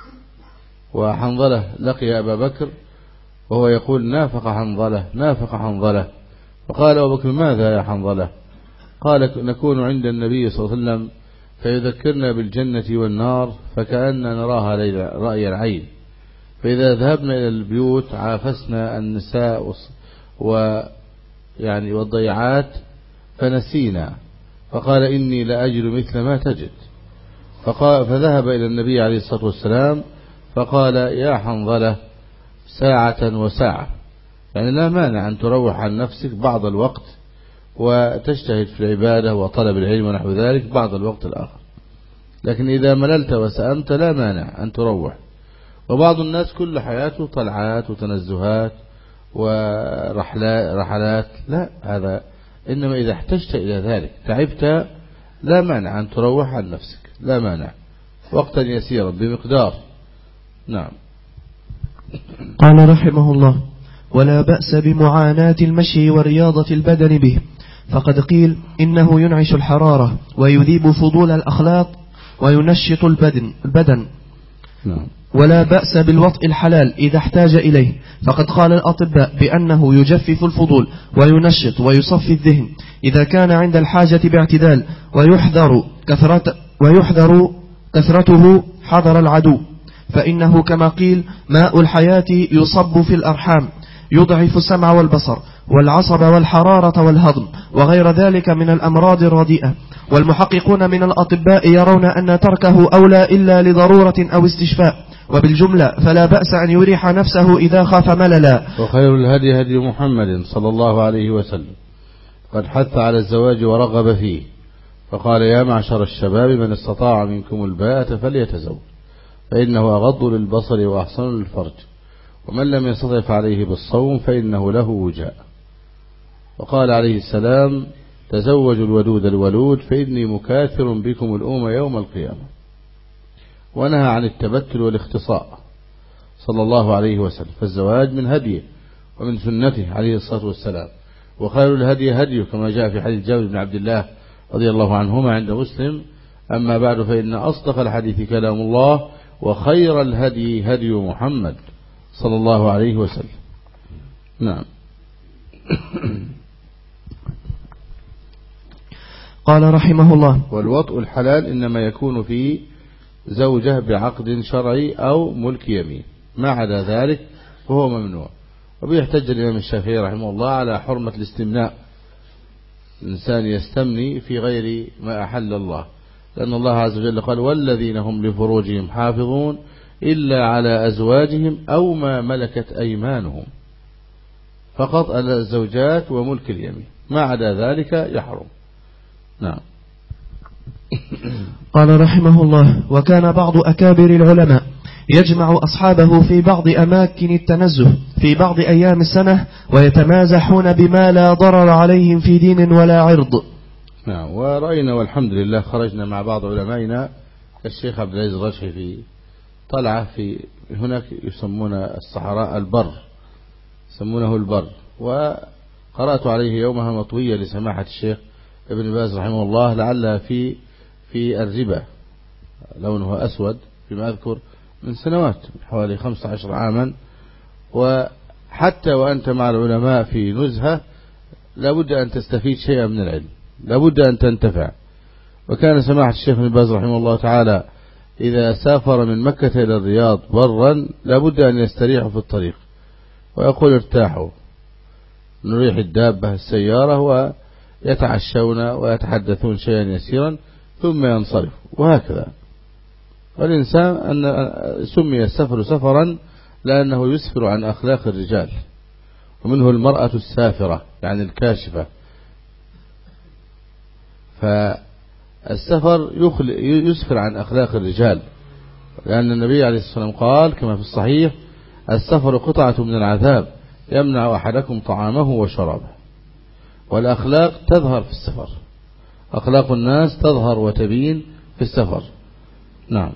وحنظلة لقي أبا بكر وهو يقول: نافق حنظلة نافق حنظلة. فقال أبو بكر: ماذا يا حنظلة؟ قال نكون عند النبي صلى الله عليه وسلم فيذكرنا بالجنة والنار فكأننا نراها رأي العين، فإذا ذهبنا إلى البيوت عافسنا النساء ويعني والضيعات فنسينا، فقال إني لأجد مثل ما تجد. فقال فذهب إلى النبي عليه الصلاة والسلام فقال يا حنظلة ساعة وساعة، يعني لا مانع أن تروح عن نفسك بعض الوقت وتجتهد في العبادة وطلب العلم ونحو ذلك بعض الوقت الآخر، لكن إذا مللت وسأمت لا مانع أن تروح. وبعض الناس كل حياته طلعات وتنزهات ورحلات، لا، هذا إنما إذا احتجت إلى ذلك تعبت لا مانع أن تروح عن نفسك، لا مانع وقتا يسيرا بمقدار. نعم. قال رحمه الله: ولا بأس بمعاناة المشي ورياضة البدن به، فقد قيل إنه ينعش الحرارة ويذيب فضول الأخلاق وينشط البدن, البدن. نعم. ولا بأس بالوطء الحلال إذا احتاج إليه، فقد قال الأطباء بأنه يجفف الفضول وينشط ويصفي الذهن إذا كان عند الحاجة باعتدال، ويحذر كثرة ويحذر كثرته حذر العدو، فإنه كما قيل ماء الحياة يصب في الأرحام يضعف السمع والبصر والعصب والحرارة والهضم وغير ذلك من الأمراض الرديئة. والمحققون من الأطباء يرون أن تركه أولى إلا لضرورة أو استشفاء، وبالجملة فلا بأس أن يريح نفسه إذا خاف مللا. وخير الهدي هدي محمد صلى الله عليه وسلم، قد حث على الزواج ورغب فيه، فقال يا معشر الشباب من استطاع منكم الباءة فليتزوج فإنه أغض للبصر وأحسن للفرج، ومن لم يستطع فعليه بالصوم فإنه له وجاء. وقال عليه السلام تزوجوا الودود الولود فإني مكاثر بكم الأمم يوم القيامة. ونهى عن التبتل والاختصاء صلى الله عليه وسلم، فالزواج من هديه ومن سنته عليه الصلاة والسلام. وخير الهدي هديه كما جاء في حديث جابر بن عبد الله رضي الله عنهما عند مسلم: أما بعد فإن أصدق الحديث كلام الله، وخير الهدي هدي محمد صلى الله عليه وسلم. نعم. قال رحمه الله: والوطء الحلال إنما يكون في زوجة بعقد شرعي أو ملك يمين، ما عدا ذلك فهو ممنوع. وبيحتج الإمام الشافعي رحمه الله على حرمة الاستمناء، الإنسان يستمني في غير ما أحل الله، لأن الله عز وجل قال والذين هم لفروجهم حافظون إلا على أزواجهم أو ما ملكت أيمانهم، فقط على الزوجات وملك اليمين، ما عدا ذلك يحرم. نعم. قال رحمه الله: وكان بعض أكابر العلماء يجمع أصحابه في بعض أماكن التنزه في بعض أيام السنة ويتمازحون بما لا ضرر عليهم في دين ولا عرض. نعم. ورأينا والحمد لله خرجنا مع بعض علمائنا الشيخ عبد العزيز الرشحي في طلعة في هناك يسمون الصحراء البر، يسمونه البر، وقرأت عليه يومها مطوية لسماحة الشيخ ابن باز رحمه الله، لعلها في في الربا، لونها أسود فيما أذكر من سنوات حوالي خمسة عشر عاما. وحتى وأنت مع العلماء في نزهة لابد أن تستفيد شيئا من العلم، لابد أن تنتفع. وكان سماحة الشيخ ابن باز رحمه الله تعالى إذا سافر من مكة إلى الرياض برا لابد أن يستريحوا في الطريق، ويقول ارتاحوا نريح الدابة السيارة، ويتعشون ويتحدثون شيئا يسيرا ثم ينصرف، وهكذا. والإنسان أن سمي السفر سفرا لأنه يسفر عن أخلاق الرجال، ومنه المرأة السافرة يعني الكاشفة. فالسفر يسفر عن أخلاق الرجال، لأن النبي عليه الصلاة والسلام قال كما في الصحيح السفر قطعة من العذاب يمنع أحدكم طعامه وشرابه. والأخلاق تظهر في السفر، أخلاق الناس تظهر وتبين في السفر. نعم.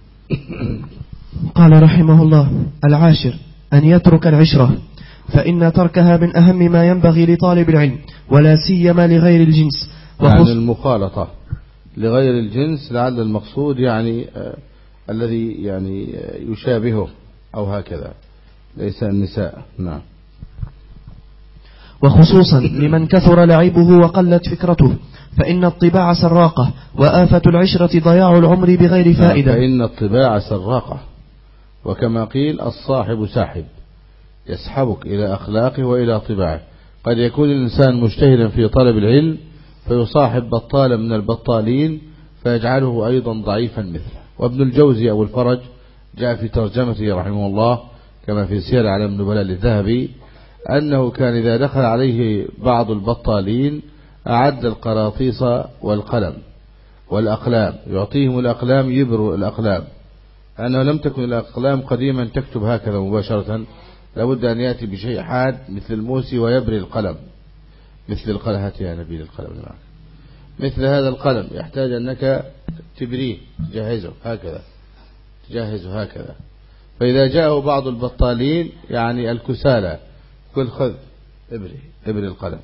قال رحمه الله: العاشر أن يترك العشرة، فإن تركها من أهم ما ينبغي لطالب العلم، ولا سيما لغير الجنس. يعني المخالطة لغير الجنس، لعل المقصود يعني آه الذي يعني آه يشابهه أو هكذا، ليس النساء. نعم. وخصوصا لمن كثر لعبه وقلت فكرته، فإن الطباع سراقة، وآفة العشرة ضياع العمر بغير فائدة. فإن الطباع سراقة، وكما قيل الصاحب ساحب، يسحبك إلى أخلاقه وإلى طباعه. قد يكون الإنسان مجتهدا في طلب العلم فيصاحب بطالا من البطالين فيجعله أيضا ضعيفا مثله. وابن الجوزي أبو الفرج جاء في ترجمته رحمه الله كما في سير أعلام النبلاء للذهبي أنه كان إذا دخل عليه بعض البطالين أعد القراطيس والقلم والأقلام، يعطيهم الأقلام يبروا الأقلام، لأنه لم تكن الأقلام قديما تكتب هكذا مباشرة، لابد أن يأتي بشيء حاد مثل الموسي ويبري القلم، مثل القلم. هات يا نبيل القلم معك. مثل هذا القلم يحتاج أنك تبريه، تجهزه هكذا، تجهزه هكذا. فإذا جاءه بعض البطالين يعني الكسالى كل خذ ابري ابري القلم،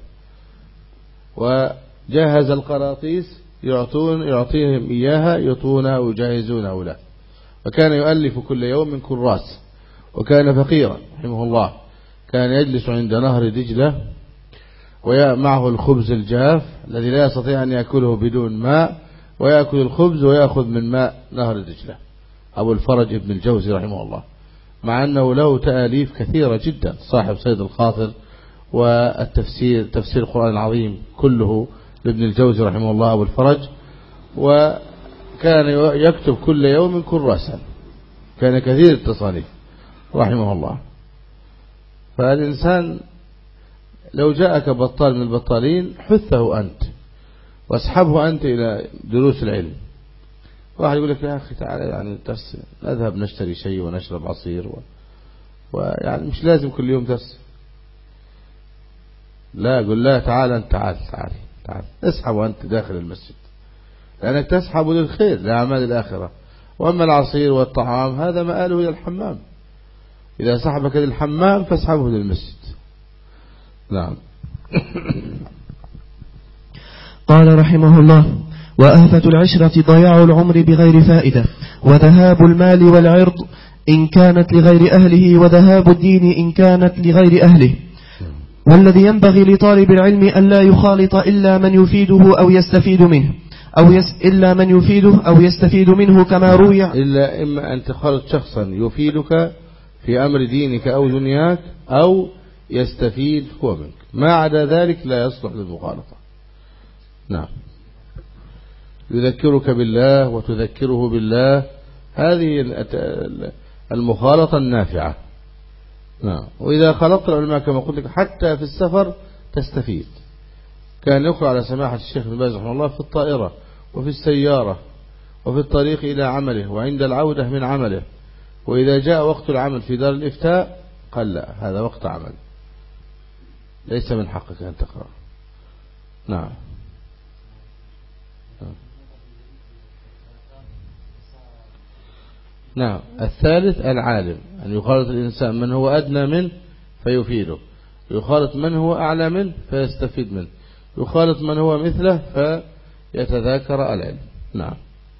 وجهز القراطيس يعطون يعطيهم إياها يطونها ويجهزونها له. وكان يؤلف كل يوم من كراس، وكان فقيرا رحمه الله، كان يجلس عند نهر دجلة ومعه الخبز الجاف الذي لا يستطيع أن يأكله بدون ماء، ويأكل الخبز ويأخذ من ماء نهر دجلة. أبو الفرج ابن الجوزي رحمه الله، مع أنه له تآليف كثيرة جدا، صاحب صيد الخاطر والتفسير تفسير القرآن العظيم كله لابن الجوزي رحمه الله أبو الفرج، وكان يكتب كل يوم كراسا، كان كثير التصانيف رحمه الله. فالإنسان لو جاءك بطال من البطالين حثه أنت واسحبه أنت إلى دروس العلم. واحد يقول لك يا أخي تعالى يعني درس، نذهب نشتري شيء ونشرب عصير و... ويعني مش لازم كل يوم درس. لا، قل لا، تعالى أنت، تعال تعال تعال اسحب أنت داخل المسجد، لأنك تسحب للخير لأعمال الآخرة. وأما العصير والطعام هذا مآله إلى الحمام، إذا سحبك للحمام فاسحبه للمسجد. نعم. قال رحمه الله: وآفة العشرة ضياع العمر بغير فائدة، وذهاب المال والعرض إن كانت لغير أهله، وذهاب الدين إن كانت لغير أهله. والذي ينبغي لطالب العلم أن لا يخالط إلا من يفيده أو يستفيد منه أو يس إلا من يفيده أو يستفيد منه، كما روي. إلا إما أن تخالط شخصا يفيدك في أمر دينك أو دنياك أو يستفيد هو منك، ما عدا ذلك لا يصلح للمخالطة. نعم. يذكرك بالله وتذكره بالله، هذه المخالطة النافعة. نعم. وإذا خلطت العلماء كما قلت لك حتى في السفر تستفيد. كان يقرأ على سماحة الشيخ ابن باز رحمه الله في الطائرة وفي السيارة وفي الطريق إلى عمله وعند العودة من عمله. وإذا جاء وقت العمل في دار الإفتاء قال لا، هذا وقت عمل، ليس من حقك أن تقرأ. نعم. نعم. الثالث العالم، أن يخالط الإنسان من هو أدنى منه فيفيده، يخالط من هو أعلى منه فيستفيد منه، يخالط من هو مثله فيتذاكر العلم. نعم.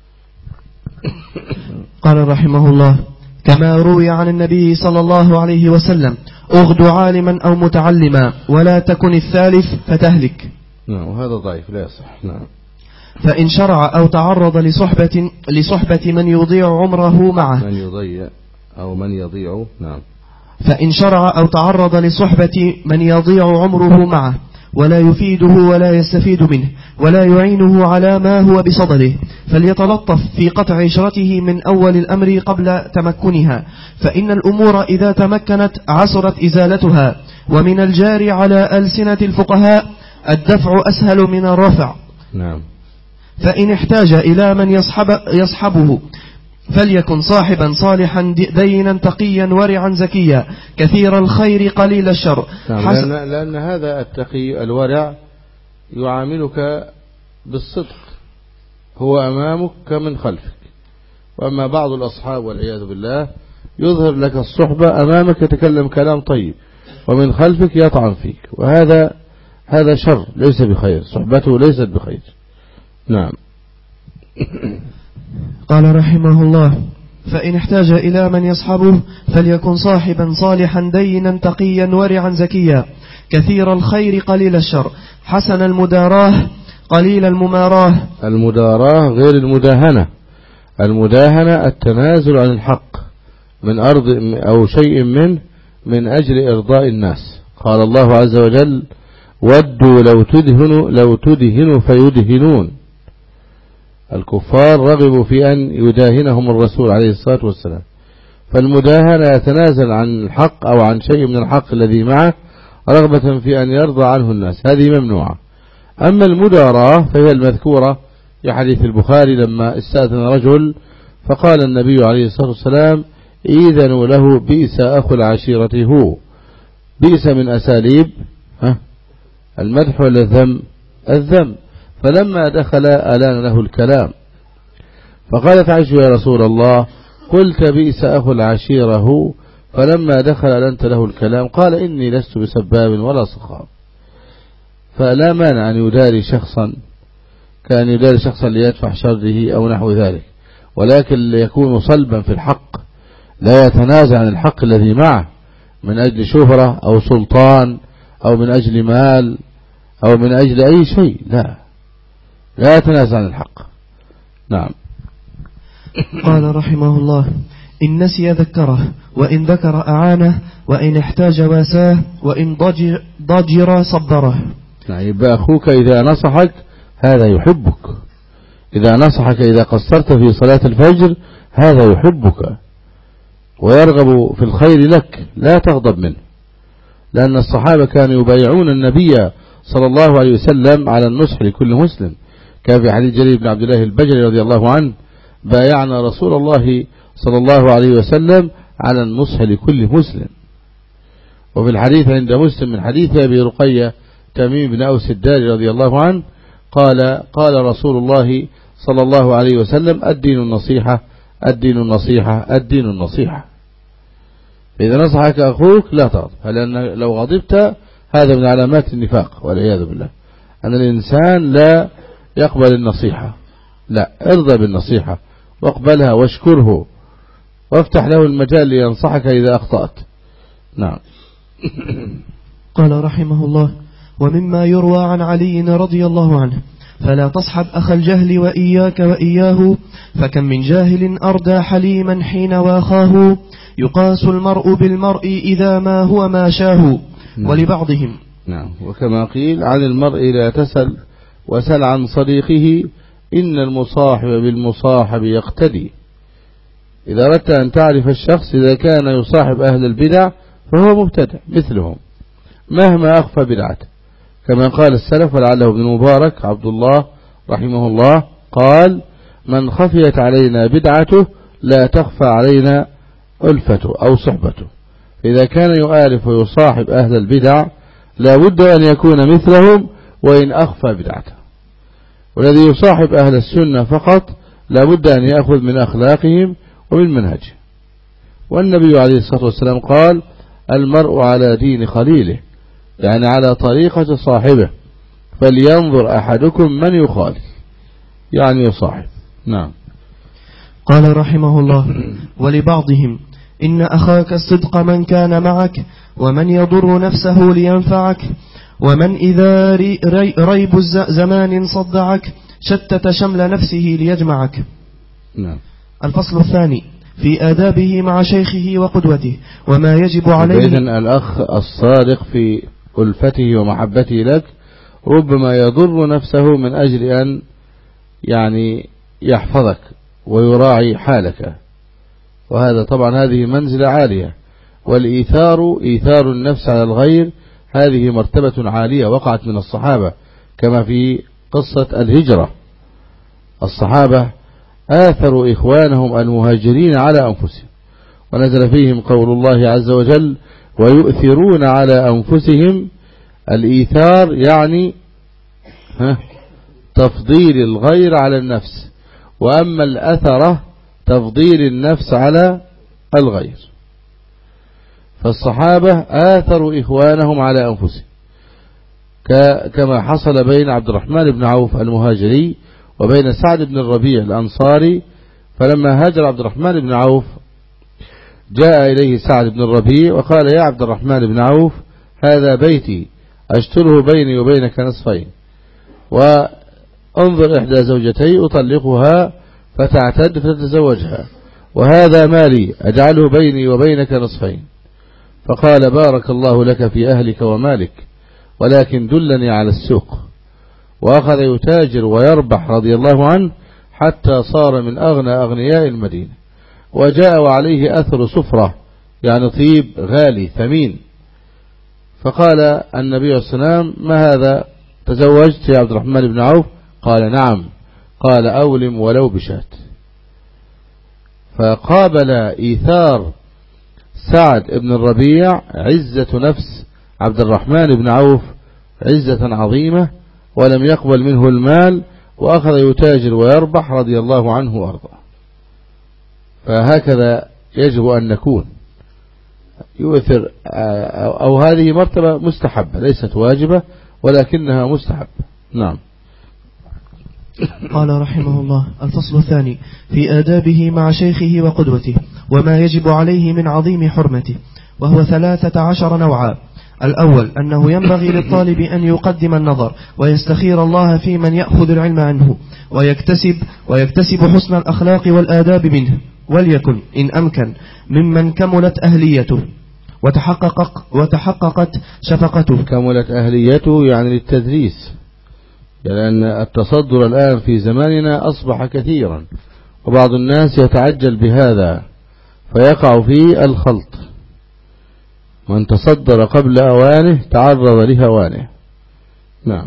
قال رحمه الله: كما روي عن النبي صلى الله عليه وسلم: اغد عالما أو متعلما ولا تكن الثالث فتهلك. نعم. وهذا ضعيف لا يصح. نعم. فإن شرع أو تعرض لصحبة, لصحبة من يضيع عمره معه من يضيع أو من يضيع. نعم. فإن شرع أو تعرض لصحبة من يضيع عمره معه ولا يفيده ولا يستفيد منه ولا يعينه على ما هو بصدده، فليتلطف في قطع عشرته من أول الأمر قبل تمكنها، فإن الأمور إذا تمكنت عسرت إزالتها. ومن الجار على ألسنة الفقهاء الدفع أسهل من الرفع. نعم. فإن احتاج إلى من يصحب يصحبه فليكن صاحبا صالحا دينا تقيا ورعا زكيا كثير الخير قليل الشر. نعم. لأن, لأن هذا التقي الورع يعاملك بالصدق، هو أمامك كمن خلفك. وأما بعض الأصحاب والعياذ بالله يظهر لك الصحبة، أمامك يتكلم كلام طيب ومن خلفك يطعن فيك، وهذا هذا شر ليس بخير، صحبته ليست بخير. نعم. قال رحمه الله: فإن احتاج إلى من يصحبه فليكن صاحبا صالحا دينا تقيا ورعا زكيا كثير الخير قليل الشر حسن المداراه قليل المماراة. المداراة غير المداهنة. المداهنة التنازل عن الحق من أرض أو شيء منه من أجل إرضاء الناس. قال الله عز وجل: ودوا لو تدهنوا لو تدهنوا فيدهنون. الكفار رغبوا في أن يداهنهم الرسول عليه الصلاة والسلام. فالمداهنة يتنازل عن الحق أو عن شيء من الحق الذي معه رغبة في أن يرضى عنه الناس، هذه ممنوعة. أما المداراة فهي المذكورة في حديث البخاري لما استأذن رجل فقال النبي عليه الصلاة والسلام: إذنوا له بئس أخو العشيرة هو. بئس من أساليب المدح ولا الذم؟ الذم. فلما دخل ألان له الكلام فقالت عائشة: يا رسول الله قلت بئس أخو العشيرة هو، فلما دخل ألنت له الكلام قال: إني لست بسباب ولا صخاب. فلا مانع أن يداري شخصا كان يداري شخصا ليدفع شره أو نحو ذلك، ولكن ليكون صلبا في الحق، لا يتنازع عن الحق الذي معه من أجل شهرة أو سلطان أو من أجل مال أو من أجل أي شيء، لا لا يتنازع عن الحق. نعم. قال رحمه الله: إن نسي ذكره، وإن ذكر أعانه، وإن احتاج واساه، وإن ضجر, ضجر صبره. يعني يبقى أخوك إذا نصحك هذا يحبك، إذا نصحك إذا قصرت في صلاة الفجر هذا يحبك ويرغب في الخير لك، لا تغضب منه. لأن الصحابة كانوا يبايعون النبي صلى الله عليه وسلم على النصح لكل مسلم. كان في حديث جرير بن عبد الله البجلي رضي الله عنه: بايعنا رسول الله صلى الله عليه وسلم على النصح لكل مسلم. وفي الحديث عند مسلم من حديث أبي رقية تميم بن أوس الداري رضي الله عنه قال: قال رسول الله صلى الله عليه وسلم: الدين النصيحة الدين النصيحة الدين النصيحة. إذا نصحك أخوك لا تغضب، لأن لو غضبت هذا من علامات النفاق والعياذ بالله، أن الإنسان لا يقبل النصيحة. لا، ارضى بالنصيحة واقبلها واشكره وافتح له المجال لينصحك إذا أخطأت. نعم. قال رحمه الله: ومما يروى عن علي رضي الله عنه: فلا تصحب أخ الجهل وإياك وإياه، فكم من جاهل أردى حليما حين واخاه، يقاس المرء بالمرء إذا ما هو ما شاه. نعم. ولبعضهم نعم. وكما قيل: عن المرء لا تسل وسل عن صديقه، إن المصاحب بالمصاحب يقتدي. إذا أردت أن تعرف الشخص إذا كان يصاحب أهل البدع فهو مبتدع مثلهم مهما أخفى بدعته، كما قال السلف ولعله ابن المبارك عبد الله رحمه الله قال: من خفيت علينا بدعته لا تخفى علينا ألفته أو صحبته. إذا كان يؤالف ويصاحب أهل البدع لا بد أن يكون مثلهم وإن أخفى بدعته، والذي يصاحب أهل السنة فقط لا بد أن يأخذ من أخلاقهم ومن منهجهم. والنبي عليه الصلاة والسلام قال: المرء على دين خليله، يعني على طريقة صاحبه، فلينظر أحدكم من يخالف، يعني يصاحب. نعم. قال رحمه الله: ولبعضهم: إن أخاك الصدق من كان معك، ومن يضر نفسه لينفعك، ومن إذا ريب زمان صدعك، شتت شمل نفسه ليجمعك. نعم. الفصل الثاني في آدابه مع شيخه وقدوته وما يجب عليه. إذن الأخ الصادق في ألفته ومحبته لك ربما يضر نفسه من أجل أن يعني يحفظك ويراعي حالك، وهذا طبعا هذه منزلة عالية. والإيثار إيثار النفس على الغير هذه مرتبة عالية وقعت من الصحابة، كما في قصة الهجرة. الصحابة آثروا إخوانهم المهاجرين على أنفسهم، ونزل فيهم قول الله عز وجل: ويؤثرون على أنفسهم. الإيثار يعني ها تفضيل الغير على النفس، وأما الأثرة تفضيل النفس على الغير. فالصحابة آثروا إخوانهم على أنفسهم، كما حصل بين عبد الرحمن بن عوف المهاجري وبين سعد بن الربيع الأنصاري. فلما هاجر عبد الرحمن بن عوف جاء إليه سعد بن الربيع وقال: يا عبد الرحمن بن عوف، هذا بيتي أشتره بيني وبينك نصفين، انظر إحدى زوجتي أطلقها فتعتد فتتزوجها، وهذا مالي أجعله بيني وبينك نصفين. فقال بارك الله لك في أهلك ومالك، ولكن دلني على السوق. وأخذ يتاجر ويربح رضي الله عنه حتى صار من أغنى أغنياء المدينة. وجاء وعليه أثر صفرة، يعني طيب غالي ثمين. فقال النبي صلى الله عليه وسلم ما هذا، تزوجت يا عبد الرحمن بن عوف؟ قال نعم. قال أولم ولو بشات. فقابل إيثار سعد بن الربيع عزة نفس عبد الرحمن بن عوف عزة عظيمة، ولم يقبل منه المال، وأخذ يتاجر ويربح رضي الله عنه وأرضاه. فهكذا يجب أن نكون، يؤثر، أو هذه مرتبة مستحبة ليست واجبة ولكنها مستحبة. نعم. قال رحمه الله: الفصل الثاني في آدابه مع شيخه وقدوته وما يجب عليه من عظيم حرمته، وهو ثلاثة عشر نوعا. الأول أنه ينبغي للطالب أن يقدم النظر ويستخير الله في من يأخذ العلم عنه، ويكتسب, ويكتسب حسن الأخلاق والآداب منه، وليكن إن أمكن ممن كملت أهليته وتحقق وتحققت شفقته. كملت أهليته يعني للتدريس، لأن التصدر الآن في زماننا أصبح كثيرا، وبعض الناس يتعجل بهذا فيقع في الخلط. من تصدر قبل أوانه تعرض لهوانه. نعم.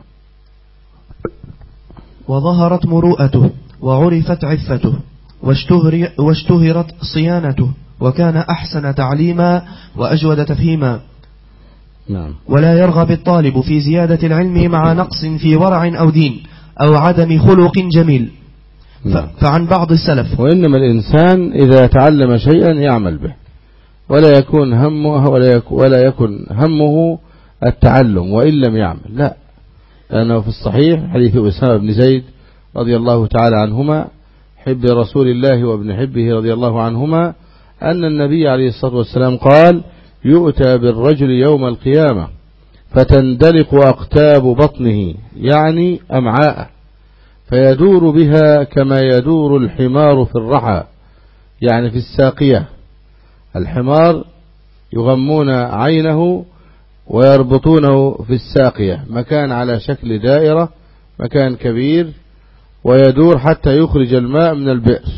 وظهرت مروءته وعرفت عفته واشتهر واشتهرت صيانته، وكان أحسن تعليما وأجود تفهيما. نعم. ولا يرغب الطالب في زيادة العلم مع نقص في ورع أو دين أو عدم خلق جميل. نعم. فعن بعض السلف: وإنما الإنسان إذا تعلم شيئا يعمل به، ولا يكون همه ولا يكون, ولا يكون همه التعلم وإن لم يعمل، لا. لأنه في الصحيح حديث أسامة بن زيد رضي الله تعالى عنهما حب رسول الله وابن حبه رضي الله عنهما أن النبي عليه الصلاة والسلام قال: يؤتى بالرجل يوم القيامة فتندلق أقتاب بطنه، يعني أمعاءه، فيدور بها كما يدور الحمار في الرحى، يعني في الساقية. الحمار يغمون عينه ويربطونه في الساقية، مكان على شكل دائرة، مكان كبير، ويدور حتى يخرج الماء من البئر.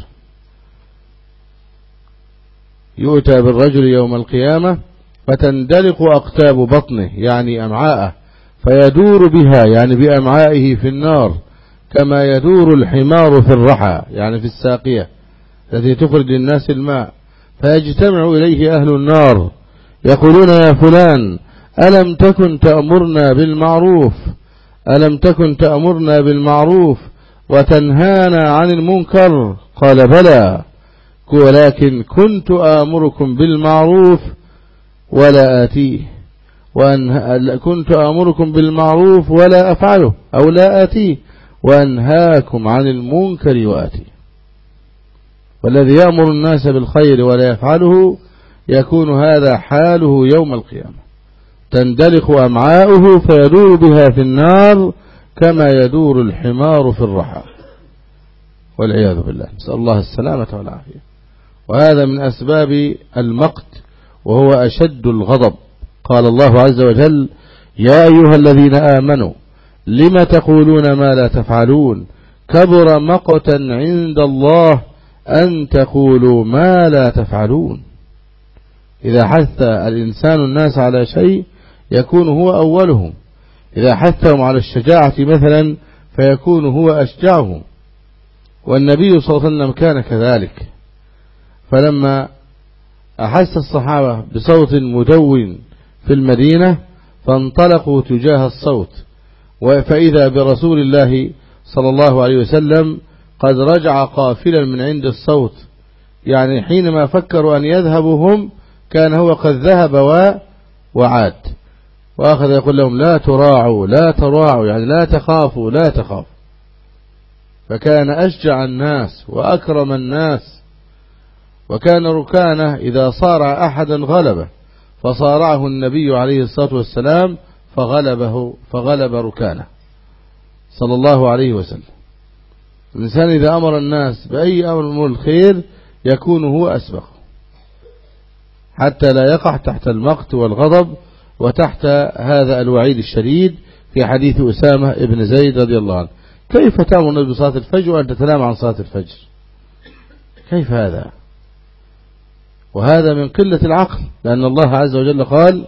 يؤتى بالرجل يوم القيامة فتندلق أقتاب بطنه، يعني أمعاءه، فيدور بها، يعني بأمعائه في النار، كما يدور الحمار في الرحى، يعني في الساقية التي تخرج للناس الماء. فيجتمع إليه أهل النار يقولون: يا فلان، ألم تكن تأمرنا بالمعروف ألم تكن تأمرنا بالمعروف وتنهانا عن المنكر؟ قال: بلى، ولكن كنت آمركم بالمعروف ولا آتيه، وأن كنت آمركم بالمعروف ولا أفعله أو لا آتيه، وأنهاكم عن المنكر وآتيه. والذي يأمر الناس بالخير ولا يفعله يكون هذا حاله يوم القيامة، تندلق أمعاؤه فيدور بها في النار كما يدور الحمار في الرحى، والعياذ بالله، نسأل الله السلامة والعافية. وهذا من أسباب المقت، وهو أشد الغضب. قال الله عز وجل: يا أيها الذين آمنوا لم تقولون ما لا تفعلون، كبر مقتا عند الله أن تقولوا ما لا تفعلون. إذا حث الإنسان الناس على شيء يكون هو أولهم، إذا حثهم على الشجاعة مثلا فيكون هو أشجعهم. والنبي صلى الله عليه وسلم كان كذلك، فلما أحس الصحابة بصوت مدون في المدينة فانطلقوا تجاه الصوت، فإذا برسول الله صلى الله عليه وسلم قد رجع قافلا من عند الصوت، يعني حينما فكروا أن يذهبوا هم كان هو قد ذهب وعاد، وأخذ يقول لهم: لا تراعوا لا تراعوا، يعني لا تخافوا لا تخافوا. فكان أشجع الناس وأكرم الناس. وكان ركانه إذا صارع أحدا غلبه، فصارعه النبي عليه الصلاة والسلام فغلبه فغلب ركانه صلى الله عليه وسلم. الإنسان إذا أمر الناس بأي أمر من الخير يكون هو أسبق، حتى لا يقع تحت المقت والغضب وتحت هذا الوعيد الشديد في حديث أسامة ابن زيد رضي الله عنه. كيف تأمر النبي بصلاة الفجر وأنت تنام عن صلاة الفجر؟ كيف هذا؟ وهذا من قلة العقل، لأن الله عز وجل قال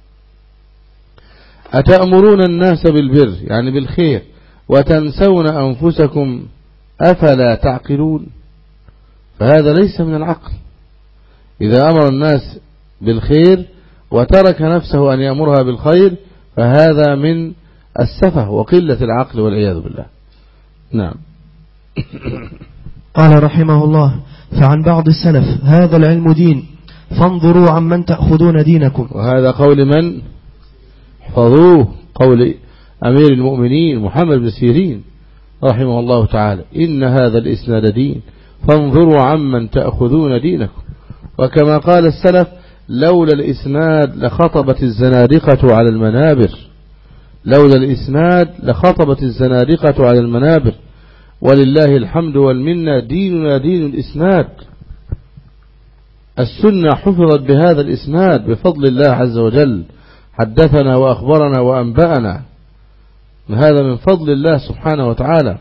أتأمرون الناس بالبر يعني بالخير وتنسون أنفسكم أفلا تعقلون. فهذا ليس من العقل. إذا أمر الناس بالخير وترك نفسه أن يأمرها بالخير فهذا من السفه وقلة العقل والعياذ بالله. نعم. قال رحمه الله: فعن بعض السلف هذا العلم دين فانظروا عمن تأخذون دينكم. وهذا قول من؟ احفظوه، قول أمير المؤمنين محمد بن سيرين رحمه الله تعالى: إن هذا الإسناد دين فانظروا عمن تأخذون دينكم. وكما قال السلف: لولا الإسناد لخطبت الزنادقة على المنابر، لولا الإسناد لخطبت الزنادقة على المنابر، ولله الحمد والمنة ديننا دين الإسناد. السنة حفظت بهذا الإسناد بفضل الله عز وجل، حدثنا وأخبرنا وأنبأنا، هذا من فضل الله سبحانه وتعالى.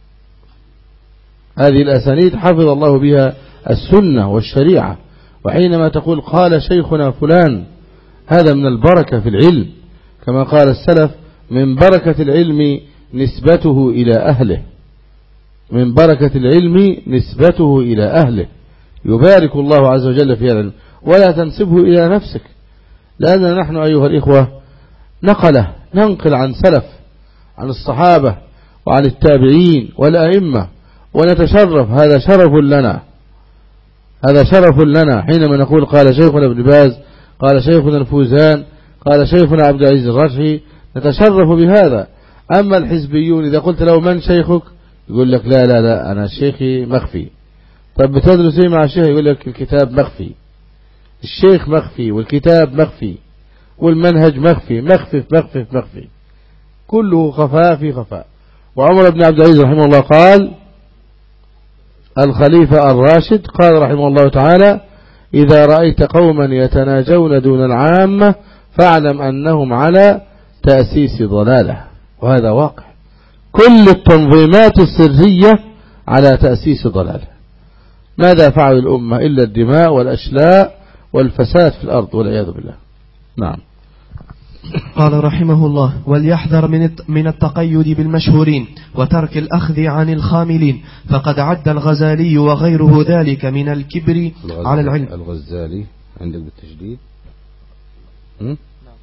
هذه الأسانيد حفظ الله بها السنة والشريعة. وحينما تقول قال شيخنا فلان هذا من البركة في العلم، كما قال السلف: من بركة العلم نسبته إلى أهله، من بركة العلم نسبته إلى أهله. يبارك الله عز وجل في العلم، ولا تنسبه إلى نفسك، لأننا نحن أيها الإخوة نقله ننقل عن سلف، عن الصحابة وعن التابعين والأئمة، ونتشرف، هذا شرف لنا، هذا شرف لنا حينما نقول قال شيخنا ابن باز، قال شيخنا الفوزان، قال شيخنا عبد العزيز الرشحي، نتشرف بهذا. أما الحزبيون إذا قلت له من شيخك يقول لك لا لا لا أنا شيخي مخفي. طب بتدرس ايه مع الشيخ؟ يقول لك الكتاب مخفي، الشيخ مخفي والكتاب مخفي والمنهج مخفي، مخفي مخفي مخفي، كله خفاء في خفاء. وعمر بن عبد العزيز رحمه الله قال: الخليفة الراشد قال رحمه الله تعالى: إذا رأيت قوما يتناجون دون العامة فاعلم أنهم على تأسيس ضلالة. وهذا واقع، كل التنظيمات السرية على تأسيس ضلالة. ماذا فعل الأمة إلا الدماء والأشلاء والفساد في الأرض والعياذ بالله. نعم. قال رحمه الله: وليحذر من التقيد بالمشهورين وترك الأخذ عن الخاملين، فقد عد الغزالي وغيره ذلك من الكبر على العلم. الغزالي عندك بالتشديد؟ نعم.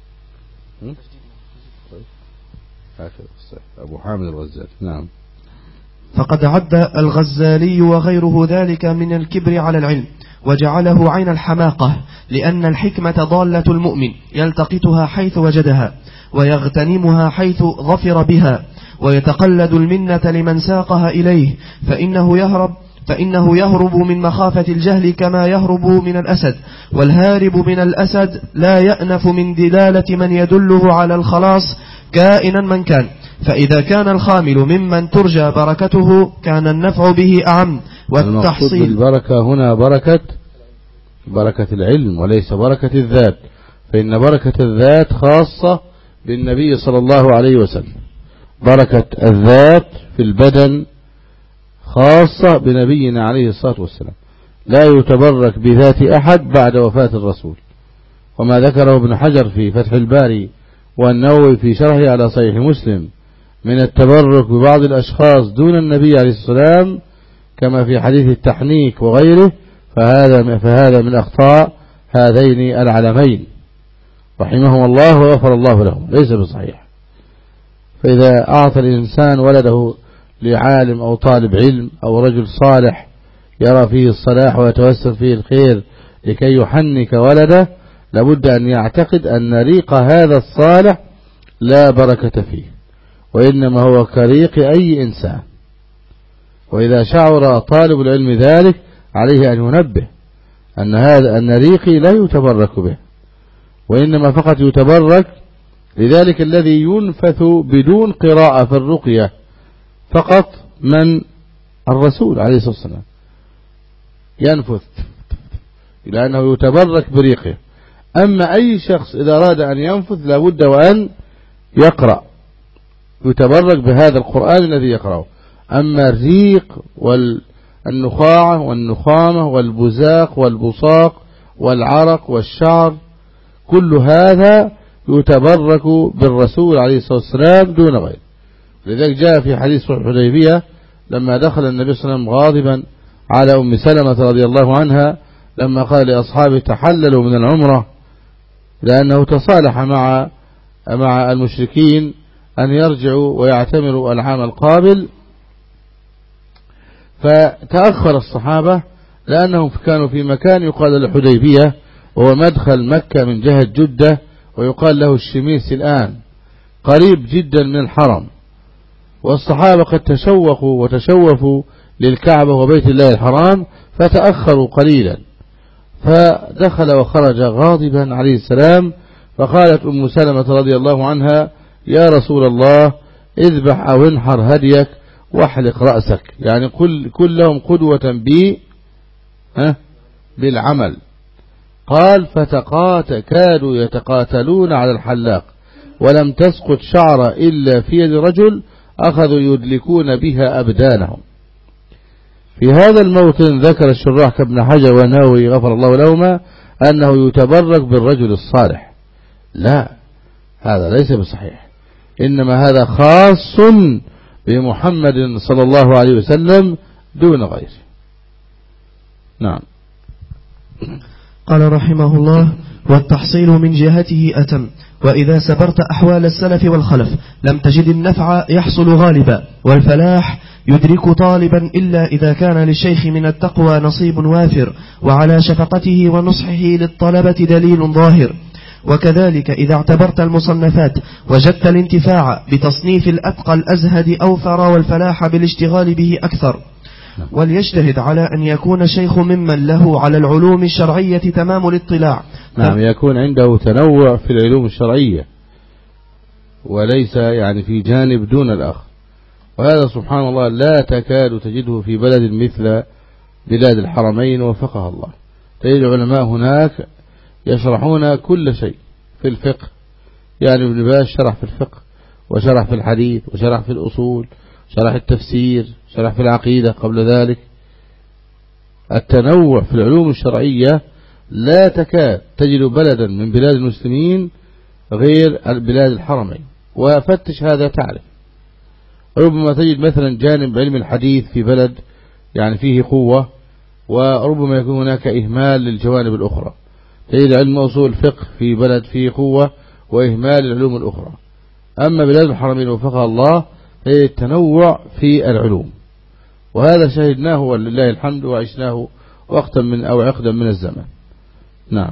أبو حامد الغزالي. نعم. فقد عد الغزالي وغيره ذلك من الكبر على العلم، وجعله عين الحماقة، لأن الحكمة ضالة المؤمن يلتقطها حيث وجدها ويغتنمها حيث ظفر بها، ويتقلد المنة لمن ساقها إليه، فإنه يهرب فإنه يهرب من مخافة الجهل كما يهرب من الأسد، والهارب من الأسد لا يأنف من دلالة من يدله على الخلاص كائنا من كان. فإذا كان الخامل ممن ترجى بركته كان النفع به أعم. والتحصيل بالبركة هنا بركة بركة العلم وليس بركة الذات، فإن بركة الذات خاصة بالنبي صلى الله عليه وسلم، بركة الذات في البدن خاصة بنبينا عليه الصلاة والسلام، لا يتبرك بذات أحد بعد وفاة الرسول. وما ذكره ابن حجر في فتح الباري والنووي في شرحه على صحيح مسلم من التبرك ببعض الأشخاص دون النبي عليه الصلاة والسلام كما في حديث التحنيك وغيره، فهذا فهذا من أخطاء هذين العلمين رحمهم الله وغفر الله لهم، ليس بصحيح. فإذا أعطى الإنسان ولده لعالم أو طالب علم أو رجل صالح يرى فيه الصلاح ويتوسل فيه الخير لكي يحنك ولده، لابد أن يعتقد أن ريق هذا الصالح لا بركة فيه، وإنما هو كريق أي إنسان. وإذا شعر طالب العلم ذلك عليه أن ينبه أن هذا أن ريقي لا يتبرك به، وإنما فقط يتبرك لذلك الذي ينفث بدون قراءة في الرقية فقط من الرسول عليه الصلاة والسلام ينفث لأنه يتبرك بريقه. أما أي شخص إذا أراد أن ينفث لابد وأن يقرأ، يتبرك بهذا القرآن الذي يقرأه. أما الريق والنخاعة والنخامة والبزاق والبصاق والعرق والشعر كل هذا يتبرك بالرسول عليه الصلاة والسلام دون غيره. لذلك جاء في حديث صلح الحديبية لما دخل النبي صلى الله عليه وسلم غاضبا على أم سلمة رضي الله عنها لما قال لأصحابه تحللوا من العمرة، لأنه تصالح مع مع المشركين أن يرجعوا ويعتمروا العام القابل، فتأخر الصحابة لأنهم كانوا في مكان يقال الحديبية وهو مدخل مكة من جهة جدة، ويقال له الشميس الآن، قريب جدا من الحرم، والصحابة قد تشوقوا وتشوفوا للكعبة وبيت الله الحرام فتأخروا قليلا، فدخل وخرج غاضبا عليه السلام. فقالت أم سلمة رضي الله عنها يا رسول الله اذبح أو انحر هديك واحلق رأسك، يعني كل كلهم قدوة بي ها بالعمل. قال فتقات كادوا يتقاتلون على الحلاق ولم تسقط شعر إلا في يد رجل أخذوا يدلكون بها أبدانهم. في هذا الموطن ذكر الشراح كابن حجر والنووي غفر الله لهما أنه يتبرك بالرجل الصالح. لا، هذا ليس بصحيح، إنما هذا خاص بمحمد صلى الله عليه وسلم دون غيره. نعم. قال رحمه الله والتحصيل من جهته أتم، وإذا سبرت أحوال السلف والخلف لم تجد النفع يحصل غالبا، والفلاح يدرك طالبا إلا إذا كان للشيخ من التقوى نصيب وافر، وعلى شفقته ونصحه للطلبة دليل ظاهر. وكذلك إذا اعتبرت المصنفات وجدت الانتفاع بتصنيف الأتقى الأزهد أوفر، والفلاح بالاشتغال به أكثر. وليجتهد على أن يكون شيخ ممن له على العلوم الشرعية تمام الاطلاع. نعم، يكون عنده تنوع في العلوم الشرعية وليس يعني في جانب دون الآخر، وهذا سبحان الله لا تكاد تجده في بلد مثل بلاد الحرمين وفقها الله. تجد العلماء هناك يشرحون كل شيء في الفقه، يعني ابن باز شرح في الفقه وشرح في الحديث وشرح في الأصول، شرح التفسير، شرح في العقيدة قبل ذلك. التنوع في العلوم الشرعية لا تكاد تجد بلدا من بلاد المسلمين غير بلاد الحرمين، وفتش هذا تعرف. ربما تجد مثلا جانب علم الحديث في بلد يعني فيه قوة، وربما يكون هناك إهمال للجوانب الأخرى. تجد علم أصول الفقه في بلد فيه قوة وإهمال العلوم الأخرى. أما بلاد الحرمين وفقها الله هي التنوع في العلوم، وهذا شهدناه ولله الحمد وعشناه وقتا من أو عقدا من الزمن. نعم.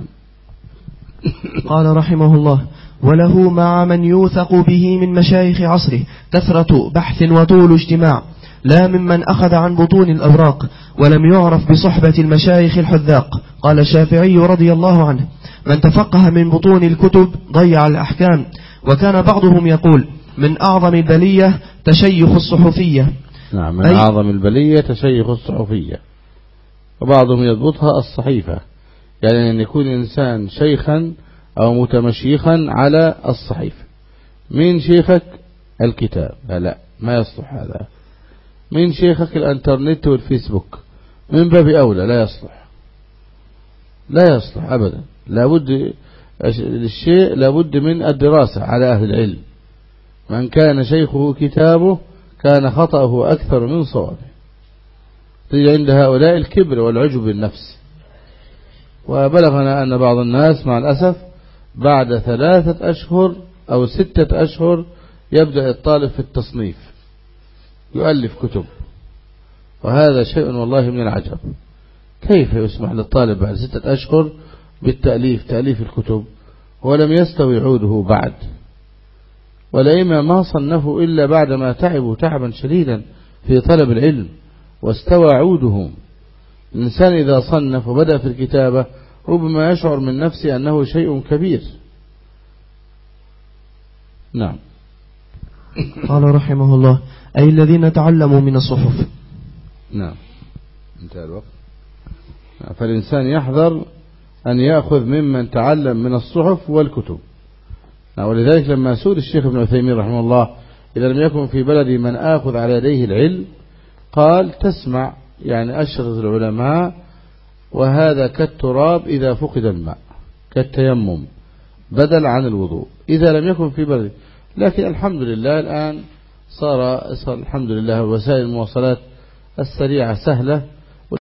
قال رحمه الله وله مع من يوثق به من مشايخ عصره كثرة بحث وطول اجتماع، لا ممن أخذ عن بطون الأوراق ولم يعرف بصحبة المشايخ الحذاق. قال الشافعي رضي الله عنه من تفقه من بطون الكتب ضيع الأحكام. وكان بعضهم يقول من أعظم البلية تشيخ الصحفية. نعم، من أعظم البلية تشيخ الصحفية، وبعضهم يضبطها الصحيفة، يعني أن يكون إنسان شيخا أو متمشيخا على الصحيفة. من شيخك الكتاب؟ لا, لا ما يصلح هذا. من شيخك الانترنت والفيسبوك؟ من باب أولى لا يصلح، لا يصلح أبدا. لابد الشيء لابد من الدراسة على أهل العلم. من كان شيخه كتابه كان خطأه أكثر من صوابه. تجد عند هؤلاء الكبر والعجب بالنفس. وبلغنا أن بعض الناس مع الأسف بعد ثلاثة أشهر أو ستة أشهر يبدأ الطالب في التصنيف، يؤلف كتب، وهذا شيء والله من العجب. كيف يسمح للطالب بعد ستة أشهر بالتأليف تأليف الكتب ولم يستوي عوده بعد؟ ولئما ما صنفوا إلا بعدما تعبوا تعبا شديدا في طلب العلم واستوى عودهم. الإنسان إذا صنف وبدأ في الكتابة ربما يشعر من نفسه أنه شيء كبير. نعم. قال رحمه الله أي الذين تعلموا من الصحف. نعم انتهى الوقت. فالإنسان يحذر أن يأخذ ممن تعلم من الصحف والكتب. ولذلك لما سئل الشيخ ابن عثيمين رحمه الله إذا لم يكن في بلدي من آخذ على يديه العلم، قال تسمع يعني أشرط العلماء، وهذا كالتراب إذا فقد الماء، كالتيمم بدل عن الوضوء إذا لم يكن في بلدي. لكن الحمد لله الآن صار, صار الحمد لله وسائل المواصلات السريعة سهلة،